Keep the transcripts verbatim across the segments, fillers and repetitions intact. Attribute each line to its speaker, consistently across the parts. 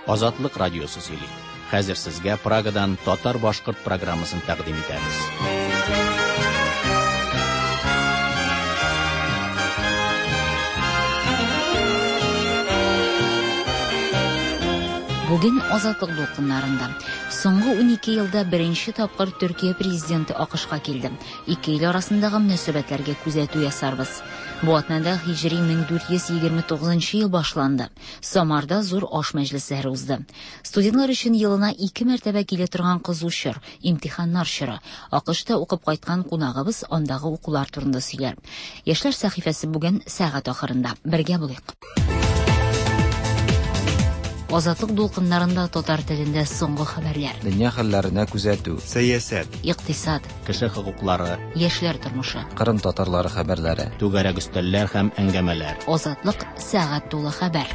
Speaker 1: Азатлык радиосы сөйли. Хәзер сезгә Прагадан татар-башкорт программасын тәкъдим итәбез.
Speaker 2: Бүген Азатлык дулкыннарында. Соңгы унике елда беренче тапкыр Төркия президенты АКШка килде. Ике ил арасындагы мөнәсәбәтләргә күзәтү ясарбыз. Бу атнада Хиҗри мең дүрт йөз егерме тугызынчы ел башланды. Самарда зур аш мәҗлесләре узды. Студентлар өчен елына ике мәртәбә килә торган кызу чор, имтиханнар чоры. АКШта укып кайткан кунагыбыз андагы укулар турында сөйләр. Яшьләр сәхифәсе бүген сәгать ахырында. Бергә булыйк. Азатлык дулкыннарында татар телендә соңгы хәбәрләр.
Speaker 3: Дөнья хәлләренә күзәтү,
Speaker 4: сәясәт,
Speaker 2: икътисад,
Speaker 1: Кеше хокуклары,
Speaker 2: яшьләр тормышы.
Speaker 3: Кырым татарлары хәбәрләре.
Speaker 1: түгәрәк өстәлләр һәм әңгәмәләр.
Speaker 2: Азатлык сәгать тулы хәбәр.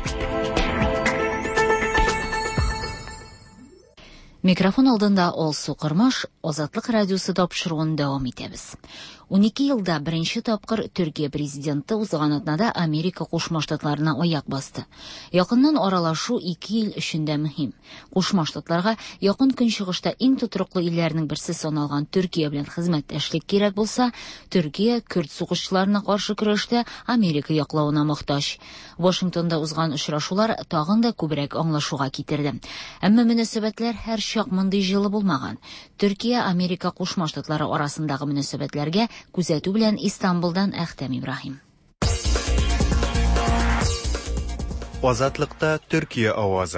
Speaker 2: Микрофон алдында Алсу Кырмаш, Азатлык радиосы тапшыруын дәвам итәбез. унике елда беренче тапкыр Төркия президенты узган атнада Америка Кушма Штатларына аяк басты. Якыннан аралашу ике ил өчен дә мөһим. Кушма Штатларга якын көнчыгышта иң тотрыклы илләрнең берсе саналган Төркия белән хезмәттәшлек кирәк булса, Төркия Көрд сугышчыларына каршы көрәштә Америка яклавына мохтаҗ. Вашингтонда узган очрашулар тагын да күбрәк аңлашуга китерде. Әмма мөнәсәбәтләр һәр чак мондый җылы булмаган. Төркия Америка Кушма Штатлары арасындагы мөнәсәбәтләргә күзәтү белән Истанбулдан Әхтәм Ибраһим.
Speaker 4: Азатлыкта Төркия авазы.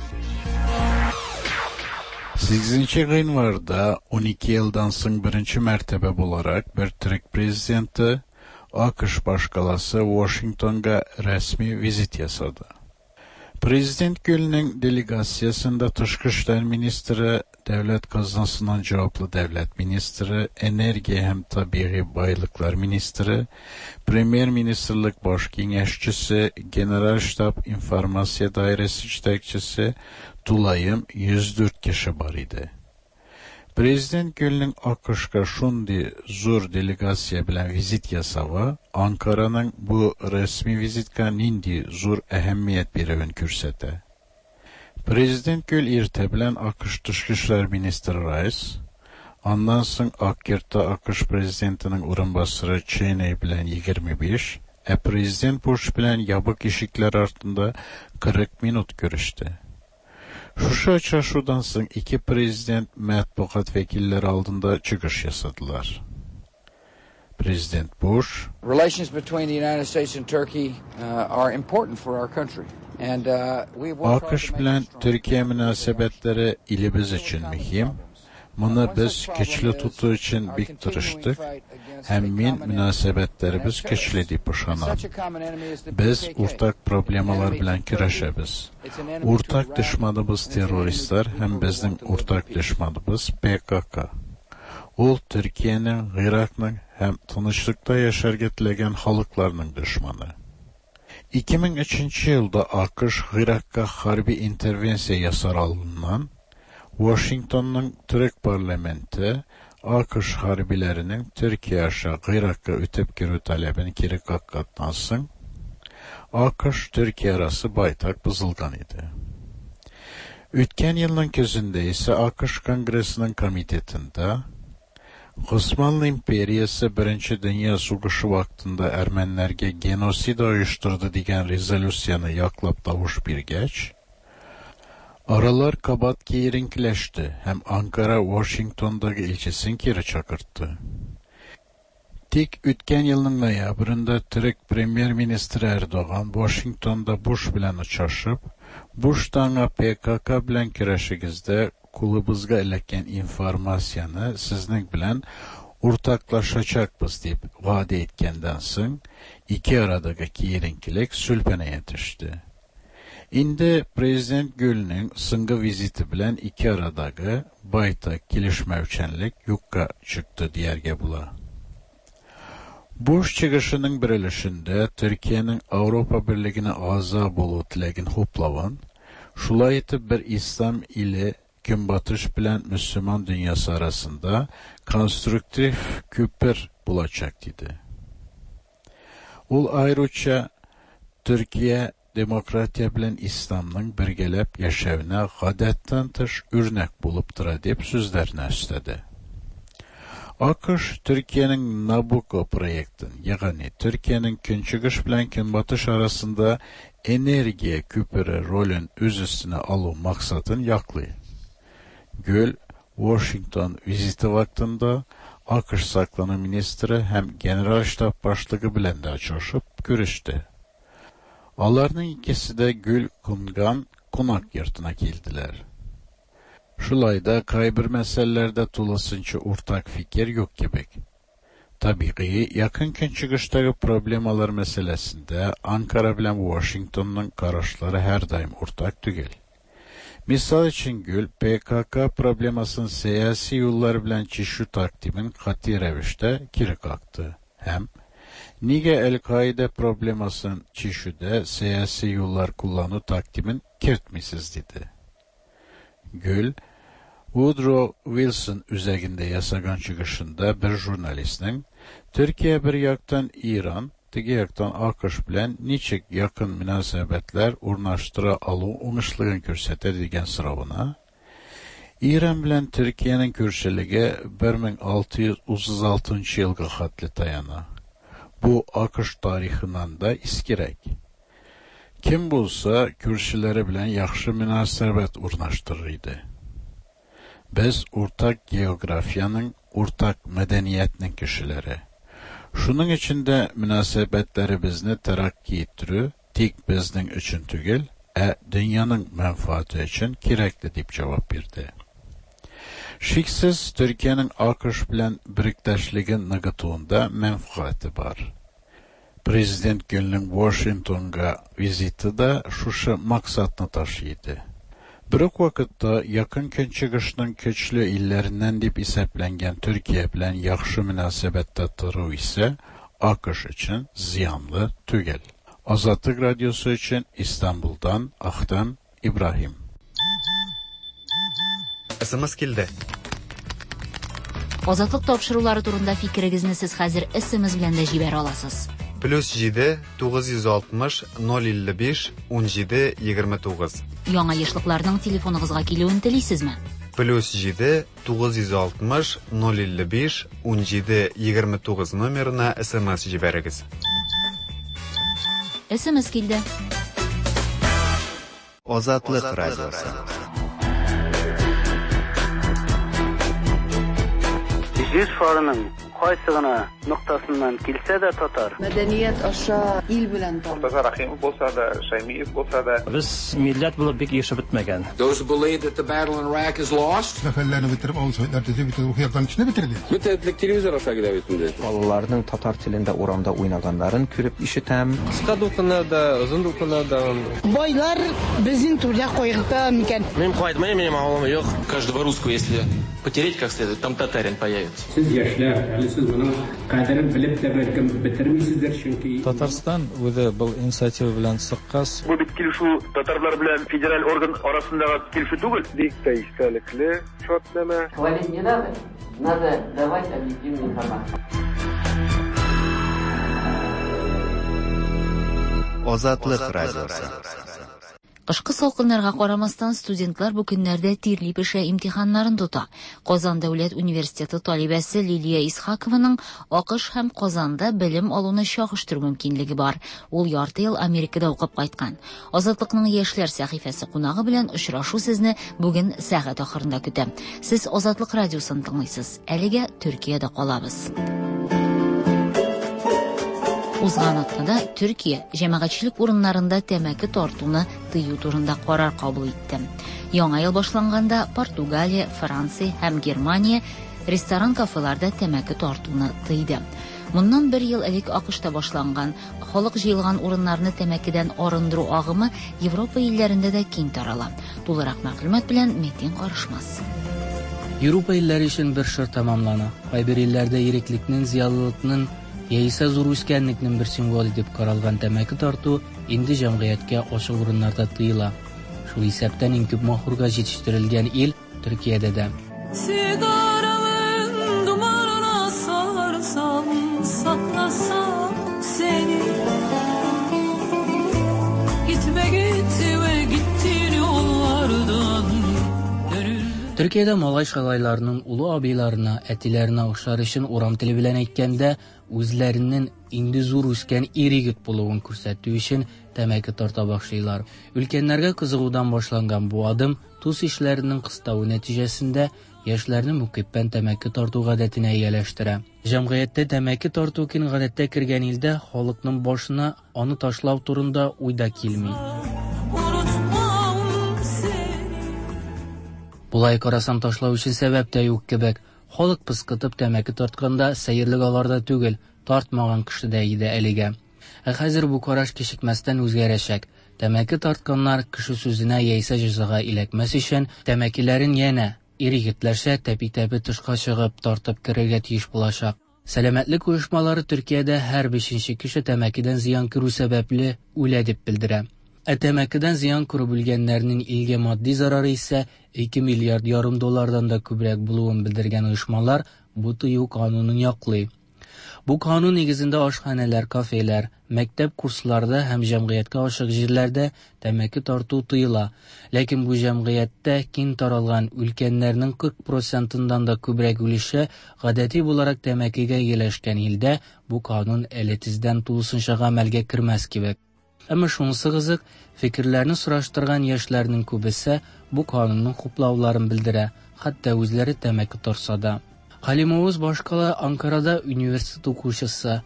Speaker 5: сигезенче гыйнварда унике елдан соң беренче мәртәбә буларак бер төрек президенты АКШ башкаласы Вашингтонга рәсми визит ясады. Президент Гөлнең делегациясында тышкы эшләр министры, дәүләт казнасыннан җаваплы дәүләт министры, энергия һәм табигый байлыклар министры, премьер-министрлык баш киңәшчесе, генераль штаб информация даирәсе җитәкчесе тулаем йөз дүрт кеше бар иде. Президент Гөлнең АКШка шундый зур делегация белән визит ясавы Анкараның бу рәсми визитка нинди зур әһәмият бирүен күрсәтә. Президент Гөл иртә белән АКШ тышкы эшләр министры Райс, аннан соң Аккерта АКШ президентының урынбасары Чейни белән егерме биш, ә президент Буш белән ябык ишекләр артында кырык минут күреште. Шушы очрашудан соң ике президент матбугат вәкилләре алдында чыгыш ясадылар. Президент Буш:
Speaker 6: Relations between the United States and Turkey uh, are important for our country. And uh, we work
Speaker 5: АКШ белән Төркия мөнәсәбәтләре илебез өчен мөһим. Моны без көчле тоту өчен бик тырыштык, һәм мин мөнәсәбәтләребез көчле дип ышанам. Без уртак проблемалар белән көрәшәбез. Уртак дошманыбыз террористлар һәм безнең уртак дошманыбыз ПКК. Ул Төркиянең, Иракның һәм тынычлыкта яшәргә теләгән халыкларның дошманы. ике мең өченче елда АКШ Иракка хәрби интервенция ясар алдыннан Вашингтонның төрек парламенты АКШ хәрбиләренең Төркия аша Иракка үтеп керү таләбен кире какканнан соң АКШ-Төркия арасы байтак бозылган иде. Үткән елның көзендә исә АКШ Конгрессының комитетында Госманлы империясы Беренче дөнья сугышы вакытында әрмәннәргә геноцид оештырды дигән резолюцияны яклап тавыш биргәч, аралар кабат киеренкеләште һәм Анкара Вашингтондагы илчесен кире чакыртты. Тик үткән елның ноябрендә төрек премьер-министры Эрдоган Вашингтонда Буш белән очрашып, Буштаңа ПКК белән көрәшегездә кулыбызга эләккән информацияны сезнең белән уртаклашачакбыз дип вәгъдә иткәндән соң, ике арадагы киеренкелек сүлпәнәя төште. Инде президент Гөлнең соңгы визиты белән ике арадагы байтак килешмәүчәнлек юкка чыкты дияргә була. Буш чыгышының бер өлешендә Төркиянең Авропа Берлегенә агза булу теләген хуплавын, шулай итеп бер ислам иле Көнбатыш белән мөселман дөньясы арасында конструктив күпер булачак диде. Ул айруча Төркия demokratiya bilen İslamның birgelep yaşavına гадәттән тыш örnek bulup tıra dep sözlerine üstedi. AQSh Türkiye'nin Nabucco proyektin, yani Türkiye'nin künçügüş bilen künbatış arasında energiya küpürü rolün öz üstüne alı maksatın yaklı. Gül, Washington viziti vaktinde AQSh Saklama Ministri hem General Ştab Başlığı bilen de açışıp görüştü. Alarının ikisi de Gül Kungan konak yurtuna geldiler. Şulayda kaybır meselelerde tulasınca ortak fikir yok gibi. Tabii yakın künçügüşteki problemalar meselesinde Ankara bilen Washington'un kararları her daim ortak değil. Misal için Gül, P K K problemasının siyasi yollar bilen çişu takdimin katı revişte kiri kalktı. Hem Nige El-Kaide problemasının çişüde siyasi yollar kullanı takdimin kirtmisiz dedi. Gül, Woodrow Wilson üzerinde yasagan çıkışında bir jurnalistinin Türkiye bir yaktan İran, tigi yaktan AQSh bilen niçik yakın münasebetler urnaştıra alı uğuşluğun kürsete degen sıravına, İran bilen Türkiye'nin kürseligi bir ming alti yuz otuz altıncı yılga hatli tayana. Bu AQSh tarihinden da iskirek. Kim bulsa kürsüleri bilen yaxşı münasebet urnaştırırdı. Biz ortak geografiyanın, ortak medeniyetinin kişileri. Şunun içinde münasebetleri bizni terakki ettirü, tek bizning için tügül, e dünyanın menfaati için kerekli deyip cevap verdi. Şiksiz Türkiye'nin AQSh bilen biriktaşlığın nıgıtığında menfaati var. Prezident Gül'ün Washington'a viziti de şuşu maksatını taşıydı. Bir vakitte yakın künçügüşnün köçlü illerinden dip iseplengen Türkiye bilen yaxşı münasebette tırı ise AQSh için ziyanlı tügel. Azatlık Radyosu için İstanbul'dan Ahtem İbrahim.
Speaker 4: S M S kildi.
Speaker 2: Azatlık topşırıları turunda fikirinizni siz hazır S M S bilen de jiber alasız.
Speaker 4: Plus yedi to'qqiz yuz oltmish nol ellik besh o'n yedi yigirma to'qqiz.
Speaker 2: Yangi yaşlıklarning telefoningizga keluvini tilaysizmi?
Speaker 4: Plus yedi to'qqiz yuz oltmish nol ellik besh o'n yedi yigirma to'qqiz nomerine S M S jiberigiz.
Speaker 2: S M S keldi.
Speaker 7: Azatlık Radyosu.
Speaker 8: Yüz farının qaysigina noktasından kilse de tatar.
Speaker 9: Medeniyet aşağı il bilen tatar.
Speaker 10: Murtaza Rahimov bolsa da, Shaymiyev bolsa da.
Speaker 11: Biz millet bulup bek yaşa bitmegen.
Speaker 12: Those who believe that the battle in Iraq is lost.
Speaker 13: Zaferlerini bitirip Oğuz Soytlar tezi bitirip Ukuyak'tan içine bitirdi.
Speaker 12: Müteahhitlik televizyon aşağı gidebilir.
Speaker 3: Balalarının Tatar tilinde oramda oynaganların körüp işitem.
Speaker 11: Kısa dokularda, uzun dokularda.
Speaker 9: Boylar bizim turda koyukta miken.
Speaker 11: Benim koyutmayım, benim ağlamı yok.
Speaker 14: Каждого русского, если потереть как следует, там татарин появится.
Speaker 15: Siz yaşlar, siz bunu kadrini bilip de belki bitirmişsizdir çünkü.
Speaker 16: Tatarstan o'zi bu inisiativa bilan siqqas.
Speaker 17: Bu bitkili şu Tatarlar bilen federal organ arasındagi kelişi tugul.
Speaker 10: Dikta istalikli şartlama.
Speaker 18: Говорить не надо, надо давать объективную информацию.
Speaker 7: Azatlık Radyosu.
Speaker 2: Qışqı salqınlarga qaramasdan studentlar bu günlerde tirli peşe imtihanlarini tuta. Qozon Davlat Universiteti talibasi Liliya Ishaqovaning AQSh ham Qozonda bilim oluni shohishtir mumkinligi bor. Ul yarti yil Amerikada o'qib qaytgan. Ozodlikning yoshlar sahifasi qunog'i bilan uchrashuv sizni bugun soat oxirida kutam. Siz Ozodlik radiosini tinglaysiz. Aliga Turkiyada qolamiz. Uzgan haftada Türkiye jamoatchilik o'rinlarında tamaki tortuvni tiyu turida qaror qabul etdi. Yangi yil boshlanganda Portugaliya, Fransiya ham Germaniya restoran kafelarida tamaki tortuvni tiydi. Bundan bir yil ilk AQShda boshlangan xalq jiyilgan o'rinlarni tamakidan arındıru ag'imi Yevropa illarida da keng tarala. To'liq ma'lumot bilan Metin Qarishmas.
Speaker 19: Yevropa illari için bir shir tamamlana. Qayber illarda yiriklikning, ziyolilikning Yeysa zor üskenlikning bir simvoli deb qaralgan tamaki tortu endi jamiyatga ochiq o'rinlarda tiyila. Shu hisobdan eng ko'p mohurga yetishtirilgan il Turkiyada.
Speaker 20: Sigaramın dumanına sarsam, saklasam seni. Gitme
Speaker 19: Төркиядә малай шалайларның улы абыйларына, әтиләренә охшар өчен урам теле белән әйткәндә, үзләренең инде зур үскән ир-егет булуын күрсәтү өчен тәмәке тарта башлыйлар. Өлкәннәргә кызыгудан башланган бу адым тус ишләренең кыстауы нәтиҗәсендә яшьләрне мукиппән тәмәке тарту гадәтенә ияләштерә. Җәмгыятьтә тәмәке тарту кин гадәттә кергән илдә халыкның башына аны ташлау турында уйда килми. Булай карасам ташлау өчен сәбәп тә юк кебек. Халык пыскытып тәмәке тартканда сәерлек аларда түгел, тартмаган кешедә иде әлегә. Ә хәзер бу караш кичекмәстән үзгәрәчәк. Тәмәке тартканнар кеше сүзенә яисә җәзага иләкмәс өчен тәмәкеләрен янә ир-егетләрчә тәпи-тәпи тышка чыгып тартып керергә тиеш булачак. Сәламәтлек оешмалары Төркиядә һәр бишенче кеше тәмәкедән зыян күрү сәбәпле үлә дип белдерә. Ә тәмәкедән зыян күреп үлгәннәрнең илгә матди зарары исә ике миллиард ярым доллардан да күбрәк булуын белдергән оешмалар бу тыю канунын яклый. Бу канун нигезендә ашханәләр, кафелар, мәктәп курсларда һәм җәмгыятькә ачык җирләрдә тәмәке тарту тыела. Ләкин бу җәмгыятьтә киң таралган өлкәннәрнең кырк процентыннан да күбрәк үлеше гадәти буларак тәмәкегә ияләшкән илдә бу канун әле тиздән тулысынча гамәлгә кермәс кебек. Әмма шунысы кызык, фикерләрне сораштырган яшьләрнең күбесе бу канунның хуплауларын белдерә, хәтта үзләре тәмәке тарса да. Халимовыз башкала Анкарада университет укучысы.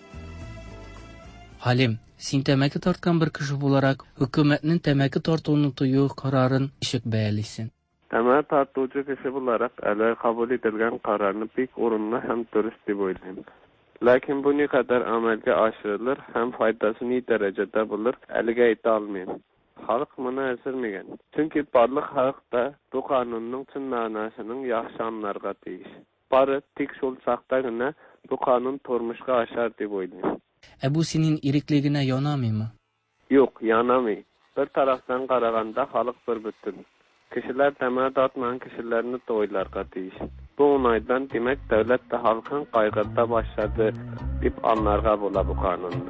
Speaker 19: Халим, син тәмәке тарткан бер кеше буларак, хөкүмәтнең тәмәке тартуны тыю карарын ишек бәялисен.
Speaker 10: Тәмәке тартучы кеше буларак, әле кабул ителгән карарны бик урынлы һәм дөрес дип уйлыйм. Ләкин бу никадәр әмәлгә ашырылыр һәм файдасы ни дәрәҗәдә булыр, әлегә әйтә алмыйм. Халык моны әзермәгән. Чөнки барлык халык да бу канунның чын мәгънәсен яхшы аңларга тиеш. Бары тик шул чакта гына бу канун тормышка ашар дип уйлыйм.
Speaker 19: Ә бу синең иреклегенә янамыймы?
Speaker 10: Юк, янамый. Бер тарафтан караганда халык бер бүтән. Кешеләр тәмәке тартмаган кешеләрне тойларга тиеш. Бу уңайдан димәк дәүләт тә халкын кайгырта башлады дип анларга була бу канунны.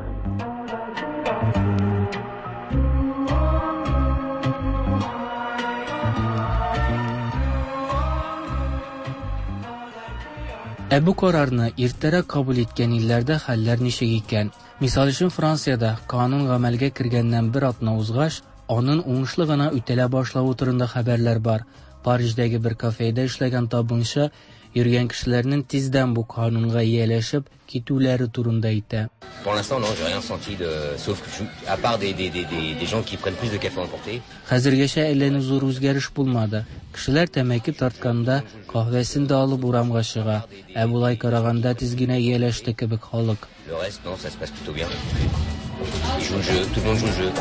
Speaker 10: Ә бу карарны иртәрәк кабул иткән илләрдә хәлләр ничек икән? Мисал өчен Франциядә канун гамәлгә кергәннән бер атна узгач, аның уңышлы гына үтәлә башлавы турында хәбәрләр бар. Париждәге бер кафеда эшләгән табынчы йөргән кешеләрнең тиздән бу канунга ияләшеп китүләре турында әйтә.
Speaker 21: Pour l'instant, non, j'ai rien senti de sauf à part des des des des gens qui prennent plus de café emporté.
Speaker 19: Хәзергәчә әллә зур үзгәреш булмады. Кешеләр тәмәке тартканда каһвәсен дә алып урамга чыга. Ә булай караганда тиз генә ияләште кебек халык.
Speaker 21: Le reste, non, ça se passe plutôt bien. Ils jouent le jeu, tout le monde joue le jeu.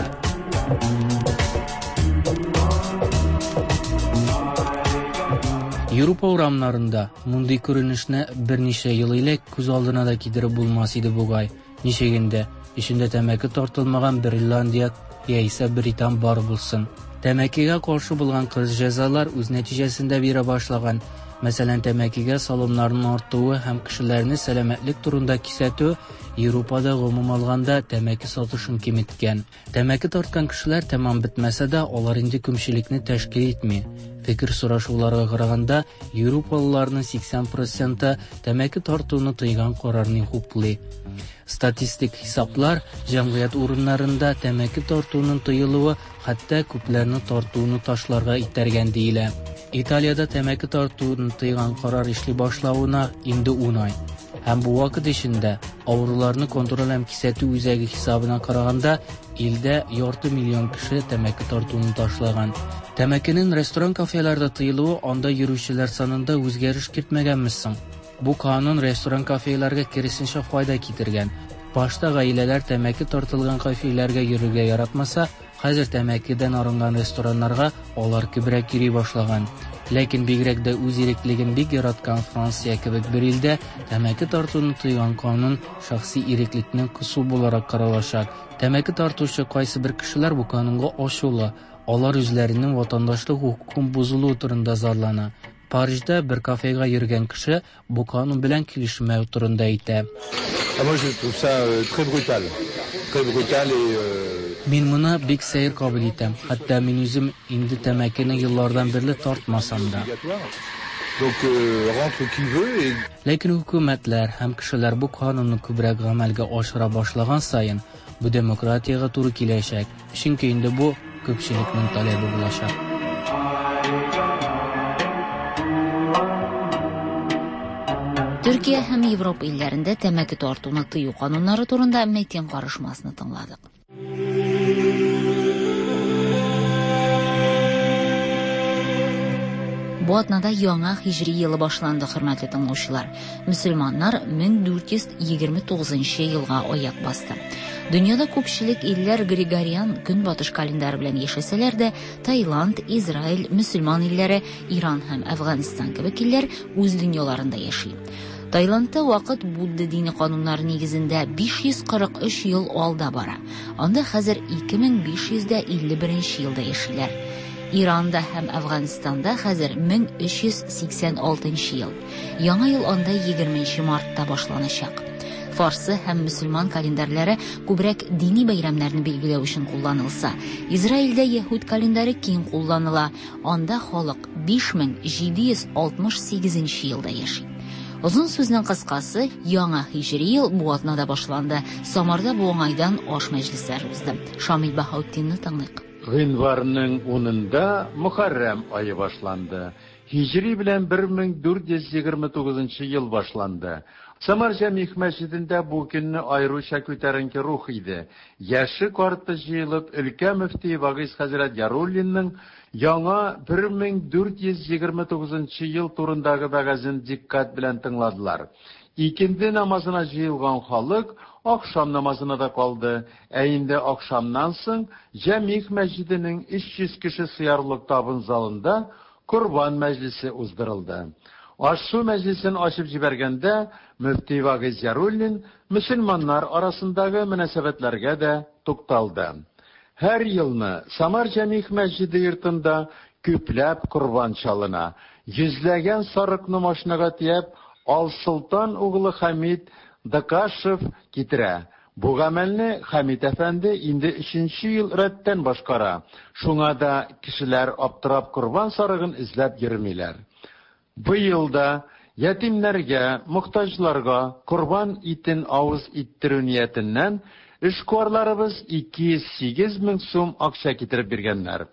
Speaker 19: Европа урамнарында мондый күренешне берничә ел элек күз алдына да китереп булмас иде бугай. Ничегендә ичендә тәмәке тартылмаган бер Ирландия яисә Британ бар булсын. Тәмәкегә каршы булган кырыс җәзалар үз нәтиҗәсендә бирә башлаган. Мәсәлән, тәмәкегә салымнарның артуы һәм кешеләрне сәламәтлек турында кисәтү Европада гомум алганда тәмәке сатышын киметкән. Тәмәке тарткан кешеләр тәмам бетмәсә дә, алар инде күпчелекне тәшкил итми. Фикер сорашуларга караганда, Европалыларның сиксән проценты тәмәке тартуны тыйган карарны хуплый. Статистик хисаплар җәмгыять урыннарында тәмәке тартуның тыелуы хәтта күпләрне тартуны ташларга итәргән диелә. Италиядә тәмәке тартуны тыйган карар эшли башлауына инде ун ай. Һәм бу вакыт эчендә авыруларны контроль һәм кисәтү үзәге хисабына караганда, илдә ярты миллион кеше тәмәке тартуны ташлаган. Тәмәкенең ресторан-кафеларда тыелуы анда йөрүчеләр санында үзгәреш кертмәгәнмесең. Бу канун ресторан-кафеларга киресенчә файда китергән. Башта гаиләләр тәмәке тартылган кафеларга йөрергә яратмаса, хәзер тәмәкедән арынган рестораннарга алар күбрәк йөри башлаган. Ләкин бигрәк дә үз иреклеген бик яраткан Франция кебек бер илдә тәмәке тартуны тыйган канун шәхси иреклекне кысу буларак каралачак. Тәмәке тартучы кайсы бер кешеләр бу канунга ачулы, алар үзләренең ватандашлык хукукын бузылуы турында зарлана. Парижда бер кафега йөргән кеше бу канун белән килешмәү турында әйтә.
Speaker 22: Moi je trouve ça euh, très brutal.
Speaker 19: Мин моны бик сәер кабул итәм. Хәтта мин үзем инде тәмәкене еллардан бирле тартмасам да. Ләкин хөкүмәтләр һәм кешеләр бу канунны күбрәк гамәлгә ашыра башлаган саен, бу демократиягә туры киләчәк. Чөнки инде бу күпчелекнең таләбе булачак.
Speaker 2: Төркия һәм Европа илләрендә тәмәке тартуны тыю кануннары турында митинг карышмасын тыңладык. Бу атнада яңа хижри елы башланды, хөрмәтле тыңлаучылар. Мөселманнар мең дүрт йөз егерме тугызынчы елга аяк басты. Дөньяда күпчелек илләр Григориан көнбатыш календаре белән яшәсәләр дә, Таиланд, Израиль, мөселман илләре, Иран һәм Әфганстан кебек илләр үз дөньяларында яши. Таиландта вакыт Будда дине кануннары нигезендә биш йөз кырык өч ел алда бара. Анда хәзер ике мең биш йөз илле беренче елда яшиләр. Иранда һәм Әфганстанда хәзер мең өч йөз сиксән алтынчы ел. Яңа ел анда егерменче мартта башланачак. Фарсы һәм мөселман календарлары күбрәк дини бәйрәмнәрне билгеләү өчен кулланылса, Израильдә яһүд календаре киң кулланыла. Анда халык биш мең җиде йөз алтмыш сигезенче елда яши. Озын сүзнең кыскасы, яңа хижри ел бу атнада башланды. Самарда бу уңайдан аш мәҗлесләре узды. Шамил Баһаутдинны тыңлыйк.
Speaker 1: Гыйнварның унында Мөхәррәм айы башланды. Хижри белән бер мең дүрт йөз егерме тугызынчы ел башланды. Самар Җәмигъ мәчетендә бу көнне айрыуча күтәренке рух иде. Яше карты җыелып, өлкә мөфти Вагыйз хәзрәт Яруллинның яңа бер мең дүрт йөз егерме тугызынчы ел турындагы вәгазен диккать белән тыңладылар. Икенде намазына җыелган халык акшам намазына да калды. Ә инде акшамнан соң Җәмигъ мәчетенең өч йөз кеше сыярлык табын залында Курбан мәҗлесе уздырылды. Ашу мәҗлесен ачып җибәргәндә мөфти Вагыйз Яруллин мөселманнар арасындагы мөнәсәбәтләргә дә тукталды. Һәр елны Самар Җәмигъ мәчете йортында күпләп Курбан чалына. Йөзләгән сарыкны машинага тиеп, Ал Солтан углы Хамид Дакашев китерә. Бу гамәлне Хамид әфәнде инде өченче ел рәттән башкара. Шуңа да кешеләр аптырап Курбан сарыгын эзләп йөрмиләр. Бу елда ятимнәргә, мохтаҗларга Курбан итен авыз иттерү ниятеннән эшкуарларыбыз ике йөз сигез мең сум акча китереп биргәннәр.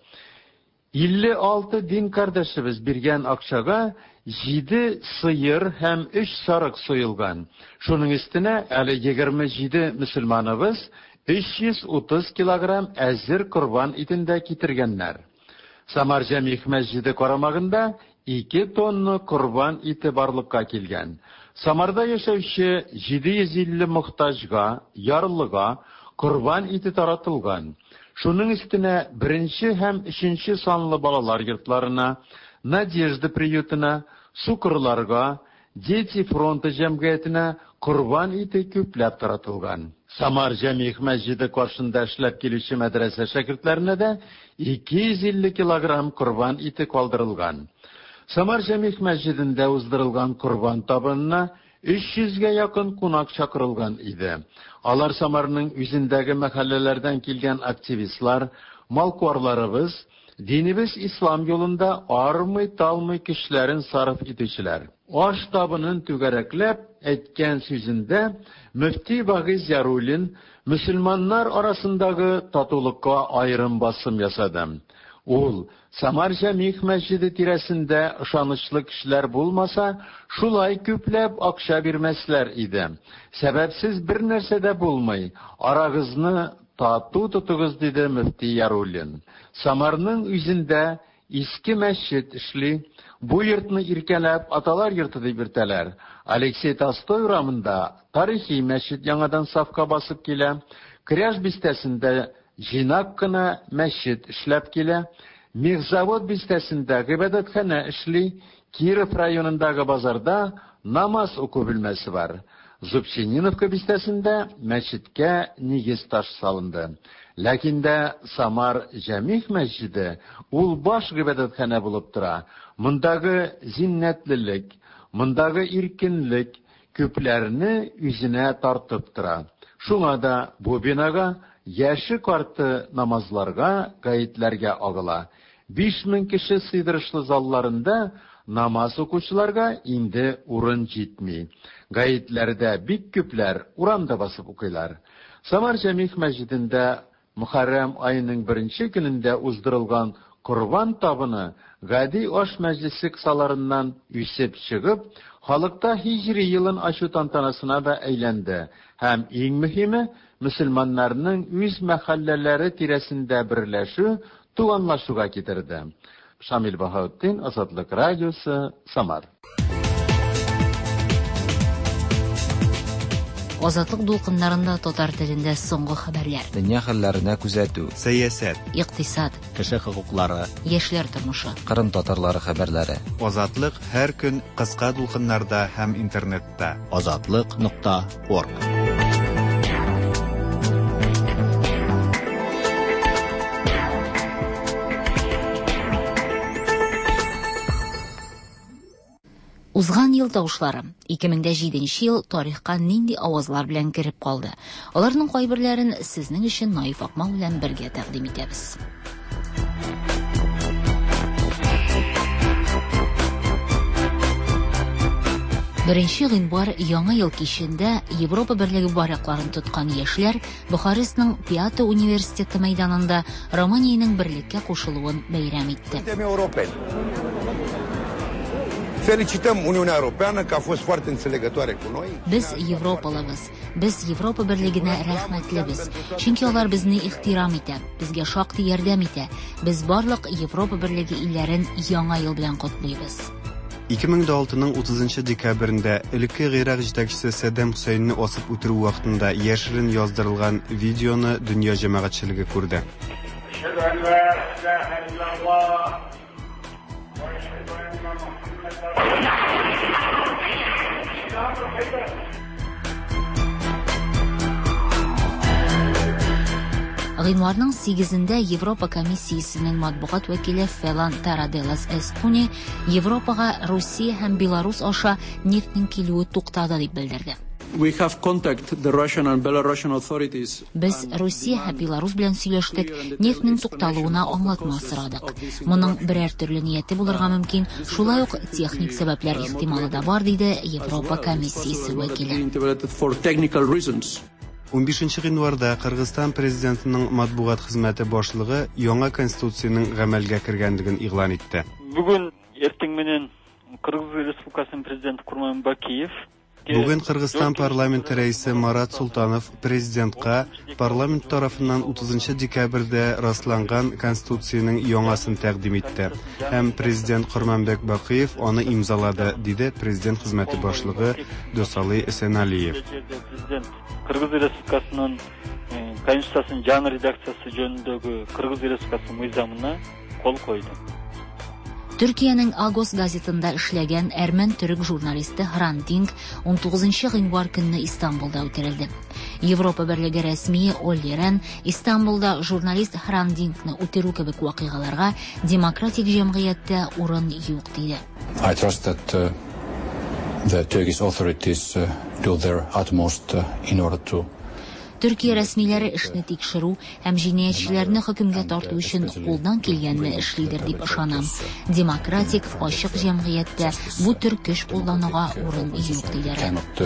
Speaker 1: илле алты дин кардәшебез биргән акчага җиде сыер һәм өч сарык суелган. Шуның өстенә әле егерме җиде мөселманыбыз өч йөз утыз килограмм әзер Курбан итендә китергәннәр. Самар Җәмигъ мәчете карамагында ике тонна Курбан ите барлыкка килгән. Самарда яшәүче җиде йөз илле мохтаҗга, ярлыга Курбан ите таратылган. Шуның өстенә беренче һәм өченче санлы балалар йортларына, Надежда приютына, Сукырларга, Дети фронты җәмгыятенә Курбан ите күпләп таратылган. Самар Җәмигъ мәчете каршында эшләп килүче мәдрәсә шәкертләренә дә ике йөз илле килограмм Курбан ите калдырылган. Самар Җәмигъ мәчетендә уздырылган Курбан табынына өч йөзгә якын кунак чакырылган иде. Алар Самарның үзендәге мәхәлләләрдән килгән активистлар, малкуарларыбыз, динебез ислам юлында армый-талмый кешеләрен сарыф итүчеләр. Аш табынын түгәрәкләп әйткән сүзендә мөфти Вагыйз Яруллин мөселманнар арасындагы татулыкка аерым басым ясады. Ул Самар Җәмигъ мәчете тирәсендә ышанычлы кешеләр булмаса, шулай күпләп акча бирмәсләр иде. Сәбәпсез бер нәрсә дә булмый. Арагызны тату тотыгыз, диде мөфти Яруллин. Самарның үзендә иске мәчет эшли. Бу йортны иркәләп аталар йорты дип йөртәләр. Алексей Толстой урамында тарихи мәчет яңадан сафка басып килә. Кряж бистәсендә җинак кына мәчет эшләп килә. Мехзавод бистәсендә гыйбадәтханә эшли. Киров районындагы базарда намаз уку бүлмәсе бар. Зубчининовка бистәсендә мәчеткә нигез таш салынды. Ләкин дә Самар Җәмигъ мәчете ул баш гыйбадәтханә булып тора. Мондагы зиннәтлелек, мондагы иркенлек күпләрне үзенә тартып тора. Шуңа да бу бинага яши карты намазларга, гаетләргә агыла. биш мең кеше сыйдырышлы залларында намаз укучыларга инде урын җитми. Гаетләрдә бик күпләр урамда басып укыйлар. Самар Җәмигъ мәчетендә Мөхәррәм айының беренче көнендә уздырылган Корбан табыны гади аш мәҗлесе кысаларыннан үсеп чыгып, халыкта Һиҗри елын ачу тантанасына да әйләнде. Һәм иң мөһиме, мөселманнарның үз мәхәлләләре тирәсендә берләшү, туганлашуга китерде. Шамил Баһаутдин, Азатлык радиосы, Самар.
Speaker 2: Азатлык дулкыннарында татар телендә соңгы хәбәрләр.
Speaker 3: Дөнья хәлләренә күзәтү,
Speaker 4: сәясәт,
Speaker 2: икътисад,
Speaker 3: кеше хокуклары,
Speaker 2: яшьләр тормышы,
Speaker 3: Кырым татарлары хәбәрләре.
Speaker 4: Азатлык һәр көн кыска дулкыннарда һәм интернетта.
Speaker 3: азатлык нокта орг.
Speaker 2: Узган ел тавышлары ике мең җиденче ел тарихка нинди авазлар белән кирип калды? Аларның кайберләрен сезнең өчен Наиф Акмал белән бергә тәкъдим итәбез. Беренче гыйнвар яңа ел кичендә Европа берлеге байракларын тоткан яшьләр Бухарестның Пиато университеты мәйданында Романиянең берлеккә кушылуын бәйрәм итте.
Speaker 6: Felicităm Uniunea Europeană că a fost foarte înțelegătoare cu noi.
Speaker 2: Biz Европалыбыз, biz Европа берлегенә рәхмәтлебез. Чөнки алар безне ихтирам итә, безгә шактый ярдәм итә. Без барлык Европа берлеге илләрен яңа ел белән котлыйбыз.
Speaker 4: ике мең алтының утызынчы декабрендә элекке Гыйрак җитәкчесе Саддам Хусейнны асып үтерү вакытында яшерен яздырылган видеоны дөнья җәмәгатьчелеге күрде.
Speaker 2: Гыйнварның сигезендә Европа комиссиясенең матбугат вәкиле Фелан Тараделас Эспуни Европага Россия һәм Беларус аша нефтнең килүе туктады дип белдерде.
Speaker 22: We have contacted the Russian and Belarusian authorities.
Speaker 2: Без Россия һәм Беларус белән сөйләштек, нефтнең тукталуына аңлатма сорадык. Моның берәр төрле нияте булырга мөмкин, шулай ук техник сәбәпләр ихтималы да бар, диде Европа комиссиясе вәкиле.
Speaker 4: унбишенче гыйнварда Кыргызстан президентының матбугат хезмәте башлыгы яңа конституцияның гамәлгә кергәнлеген игълан итте.
Speaker 23: Бүген эртең менен Кыргыз Республикасының президенты Курман Бакиев
Speaker 4: Бүген Кыргызстан парламенты рәисе Марат Султанов президентка парламент тарафыннан утызынчы декабрьдә расланган конституцияның яңасын тәкъдим итте. Һәм президент Курманбек Бакиев аны имзалады, диде президент хезмәте башлыгы Досалы Эсеналиев.
Speaker 23: Кыргыз Республикасының конституциясының жаңы редакциясы жөнүндөгү Кыргыз Республикасының мыйзамына кол койду.
Speaker 2: Төркиянең Агос газетында эшләгән әрмән төрек журналисты Hrant Dink он тугызынчы гыйнвар көнне Истанбулда үтерелде. Европа берлеге рәсмие Olli Rehn Истанбулда журналист Hrant Dinkны үтерү кебек вакыйгаларга демократик җәмгыятьтә урын юк диде.
Speaker 24: I trust that uh, the Turkish authorities uh, do their utmost uh, in order to
Speaker 2: Төркия рәсмиләре эшне тикшерү һәм җинаятьчеләрне хөкемгә тарту өчен кулдан килгәнне эшлидер дип ышанам. Демократик, ачык җәмгыятьтә бу төр көч куллануга урын юк диләр.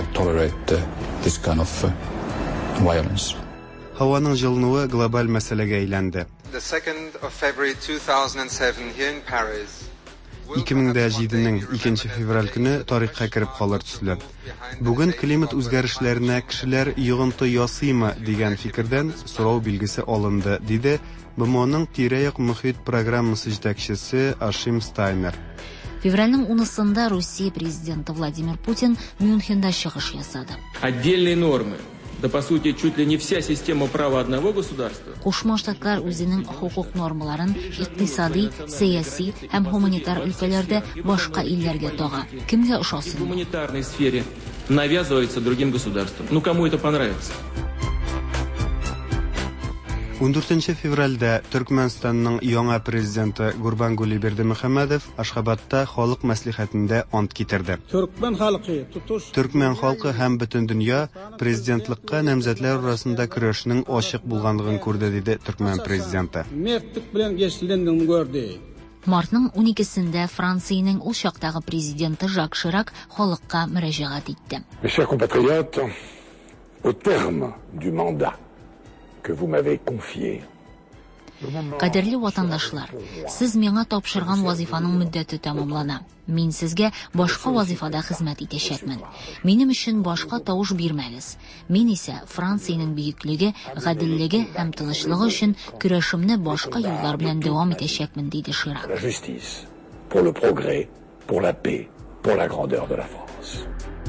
Speaker 4: Һаваның җылынуы глобаль мәсьәләгә әйләнде.
Speaker 25: The second of February two thousand seven here in Paris.
Speaker 4: ике мең җиденең икенче февраль көне тарихка кирип калыр төсле. Бүген климат үзгәрешләренә кешеләр йогынты ясыймы дигән фикердән сорау билгесе алынды, диде бэ эм оның тирә-як мөхит программасы җитәкчесе Ашим Стайнер.
Speaker 2: Февральнең унысында Россия президенты Владимир Путин Мюнхенда чыгыш ясады.
Speaker 11: Отдельные нормы. Да, по сути, чуть ли не вся система права одного государства.
Speaker 2: Кушма Штатлар үзенең хукук нормаларын икътисади, сәяси һәм гуманитар өлкәләрдә башка илләргә тага. Кемгә ошасын?
Speaker 11: В гуманитарной сфере навязывается другим государствам. Ну, кому это понравится?
Speaker 4: он дүртенче февральдә Төркмәнстанның яңа президенты Гурбангулы Бердимөхәммәдов Ашхабадта халык мәслихәтендә ант китерде.
Speaker 5: Төркмән халкы тутуш
Speaker 4: Төркмән халкы һәм бөтен дөнья президентлыкка намзәтләр арасында көрәшнең ачык булганлыгын күрде, диде Төркмән президенты.
Speaker 5: Мертлек белән яшьлендән gördü.
Speaker 2: Мартның уникесендә Франциянең ул чактагы президенты Жак Ширак халыкка мөрәҗәгать итте.
Speaker 8: Mes chers compatriotes, au terme du mandat que vous m'avez confié.
Speaker 2: Кадерле ватандашлар, сез миңа тапшырган вазифаның мөддәте тәмамлана. Мин сезгә башка вазифада хезмәт итәчәкмен. Минем өчен башка тавыш бирмәгез. Мин исә Франциянең бөеклеге, гаделлеге һәм тынычлыгы өчен көрәшемне башка юллар белән дәвам итәчәкмен, диде Ширак.
Speaker 8: La justice, pour le progrès, pour la paix, pour la grandeur de la France.